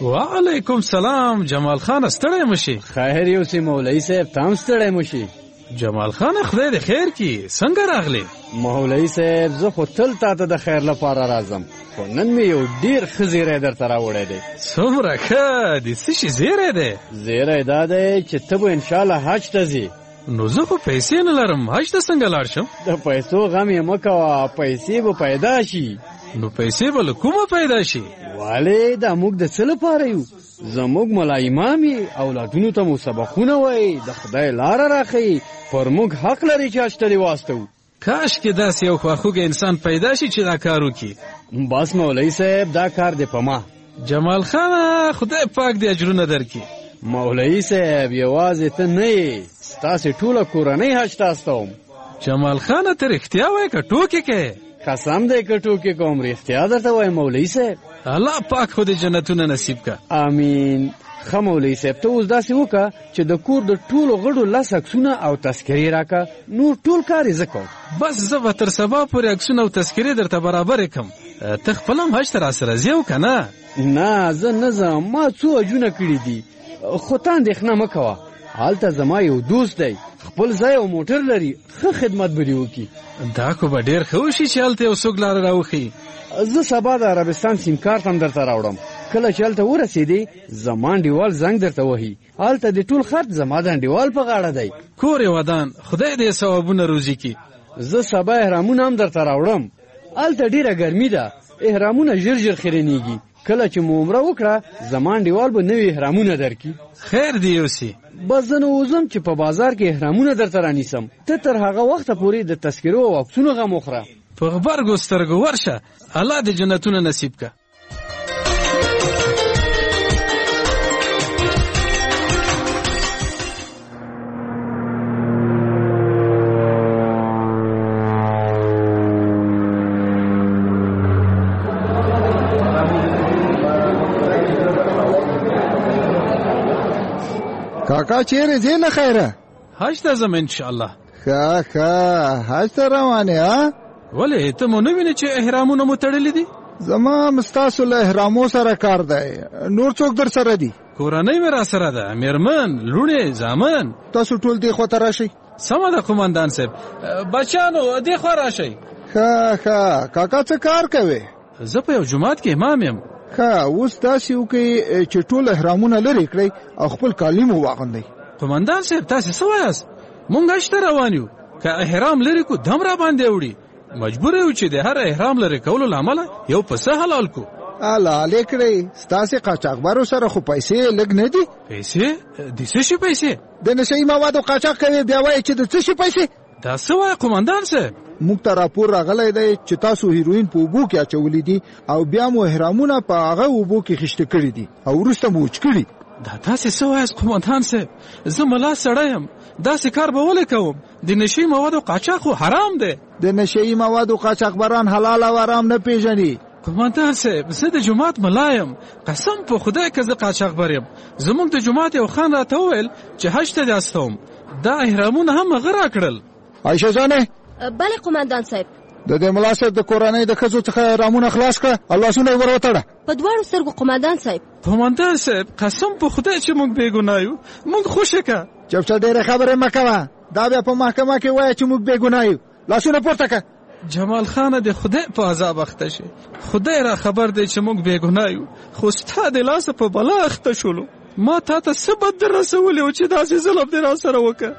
وعلیکم سلام جمال خان، ستړی مشي؟ خیر یو سی مولوی صاحب، تام ستړی مشي. جمال خان خدای دې خیر کی، څنګه راغلی؟ مولوی صاحب زه خو تل تاته د خیر لپاره راځم، خو نن مې یو ډیر ښه زیری درته راوړی دی. څومره ښه؟ د څه شي زیری دی؟ زیری دا دی چې ته به انشاءالله حج ته ځې. نو زه خو پیسې نه لرم، حج ته څنګه لاړ شم؟ د پیسو غم یې مه کوه، پیسې به پیدا شي. نو پیسې به له کومه پیدا شي؟ والې دا موږ د څه لپاره یو؟ زموږ ملا امام یې، اولادونو ته مو سبقونه وایي، د خدای لاره راښیي، پر موږ حق لري چې حج ته دې واستوو. کاش کې داسې یو خواخوږی انسان پیدا شي چې دا کار وکړي. بس مولوي صاحب دا کار دې په ما. جمال خانه خدای پاک دې اجرونه درکړي. مولوي صاحب یوازې ته نه یې، ستاسې ټوله کورنۍ حج ته استوم. جمال خانه ته رښتیا وایې که ټوکې کوې؟ قسم دی که ټوکې کوم، رښتیا درته وایم مولوي صاحب. الله پاک خو دې جنتونه نصیب که. امین. ښه مولوي صاحب ته اوس داسې وکړه چې د کور د ټولو غړو لس عکسونه او تذکرې راکړه، نور ټول کار یې زه کوم. بس زه به تر سبا پورې عکسونه او تذکرې درته برابرې کړم. ته خپل هم حج ته راسره ځې او که نه؟ نه زه نه ځم، ما څو حجونه کړي دي، خو ته اندېښنه مه کوه. هلته زما یو دوست دی، خپل ځای او موټر لري، ښه خدمت به دې وکړي. دا خو به ډېر ښه وشي چې هلته یو څوک لاره راوښیي. زه سبا د عربستان سیم کارت هم درته راوړم. کله چې هلته ورسېدې زما انډیوال زنګ درته وهي، هلته د ټول خرڅ زما د انډیوال په غاړه دی. کور یې ودان، خدای دې ثوابونه روزي کړي. زه سبا احرامونه هم درته راوړم. هلته ډېره ګرمي ده، احرامونه ژر ژر خیرنېږي. کله چې مو عمره وکړه زما انډیوال به نوي احرامونه درکړي. خیر دې یوسي. بس زه نو وځم چې په بازار کې احرامونه درته رانیسم، ته تر هغه وخته پورې د تذکرو او عکسونو غم وخوره. په غبرګو سترګو ورشه، الله دې جنتونه نصیب که. کاکا چیرې ځې نه خیره؟ حج ته ځم انشاءالله. ښه ښه حج ته روان یې؟ ولې ته مو نه وینې چې احرامونه مو تړلي دي؟ زما هم ستاسو له احرامو سره کار دی، نور څوک در سره دي؟ کورنۍ مې را سره ده، مېرمن، لوڼې، زامن. تاسو ټول دې خوا ته راشئ. سمه ده قمندان صاحب. بچیانو دې خوا راشئ. ښه ښه کاکا څه کار کوې؟ زه په یو جومات کې امام یم. ښه اوس داسې وکړئ چې ټول احرامونه لرې کړئ او خپل کالي مو واغوندئ. قمندان صاحب تاسې څه وایاست؟ مونږ حج ته روان یو، که احرام لرې کو دم را باندې وړي، مجبور یو چې د هر احرام لرې کولو له امله یو پسه حلال کو. حلالې کړئ، ستاسې قاچاقبرو سره خو پیسې لږ نه دي؟ پیسې؟ د څه شي پیسې؟ د نشهیي موادو قاچاق کوي، بیا وایي چې د څه شي پیسې؟ دا څه وایه قمندان صاحب؟ موږ ته راپور راغلی دی چې تاسو هیروین په اوبو کې اچولي دي او بیا مو احرامونه په هغه اوبو کې خیشته کړي دي او وروسته مو وچ کړي. دا تاسې څه وایاست قمندان صاحب؟ زه ملا سړی یم، داسې کار به ولې کوم؟ د نشهیي موادو قاچاق خو حرام دی. د نشهیي موادو قاچاقبران حلال او حرام نه پیژني. قمندان صاحب زه د جومات ملا یم، قسم په خدای که زه قاچاقبر یم. زموږ د جومات یو خان راته وویل چې حج ته دې استوم، دا احرامونه هم هغه راکړل. عایشه جانې. بله قمندان صاحب. د دې ملا صاحب د کورنۍ د ښځو څخه احرامونه خلاص کړه او لاسونه یې ور وتړه. په دواړو سترګو قمندان صاحب. قمندان صاحب قسم په خدای چې موږ بې ګناه یو، موږ خوشې که. چپ چپ ډېرې خبرې مه کوه، دا بیا په محکمه کې وایه چې موږ بې ګناه یو. لاسونه پورته که. جمال خان د خدای په عذاب اخته شي. خدای را خبر دی چې موږ بې ګناه یو، خو ستا د لاسه په بلا اخته شولو. ما تا ته څه بد در رسولی و چې داسې ظلم دې را سره وکړه؟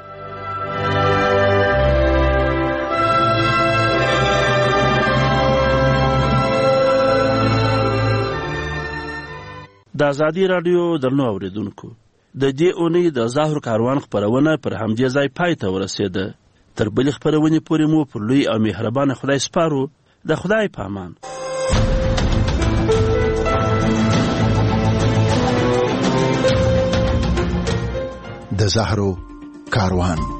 د ازادي راډیو درنو اوریدونکو، د دې اونۍ د ظاهر کاروان خپرونه پر همدې ځای پای ته ورسېده. تر بلې خپرونې پورې مو پر لوی او مهربانه خدای سپارو. د خدای په امان. د زهرو کاروان.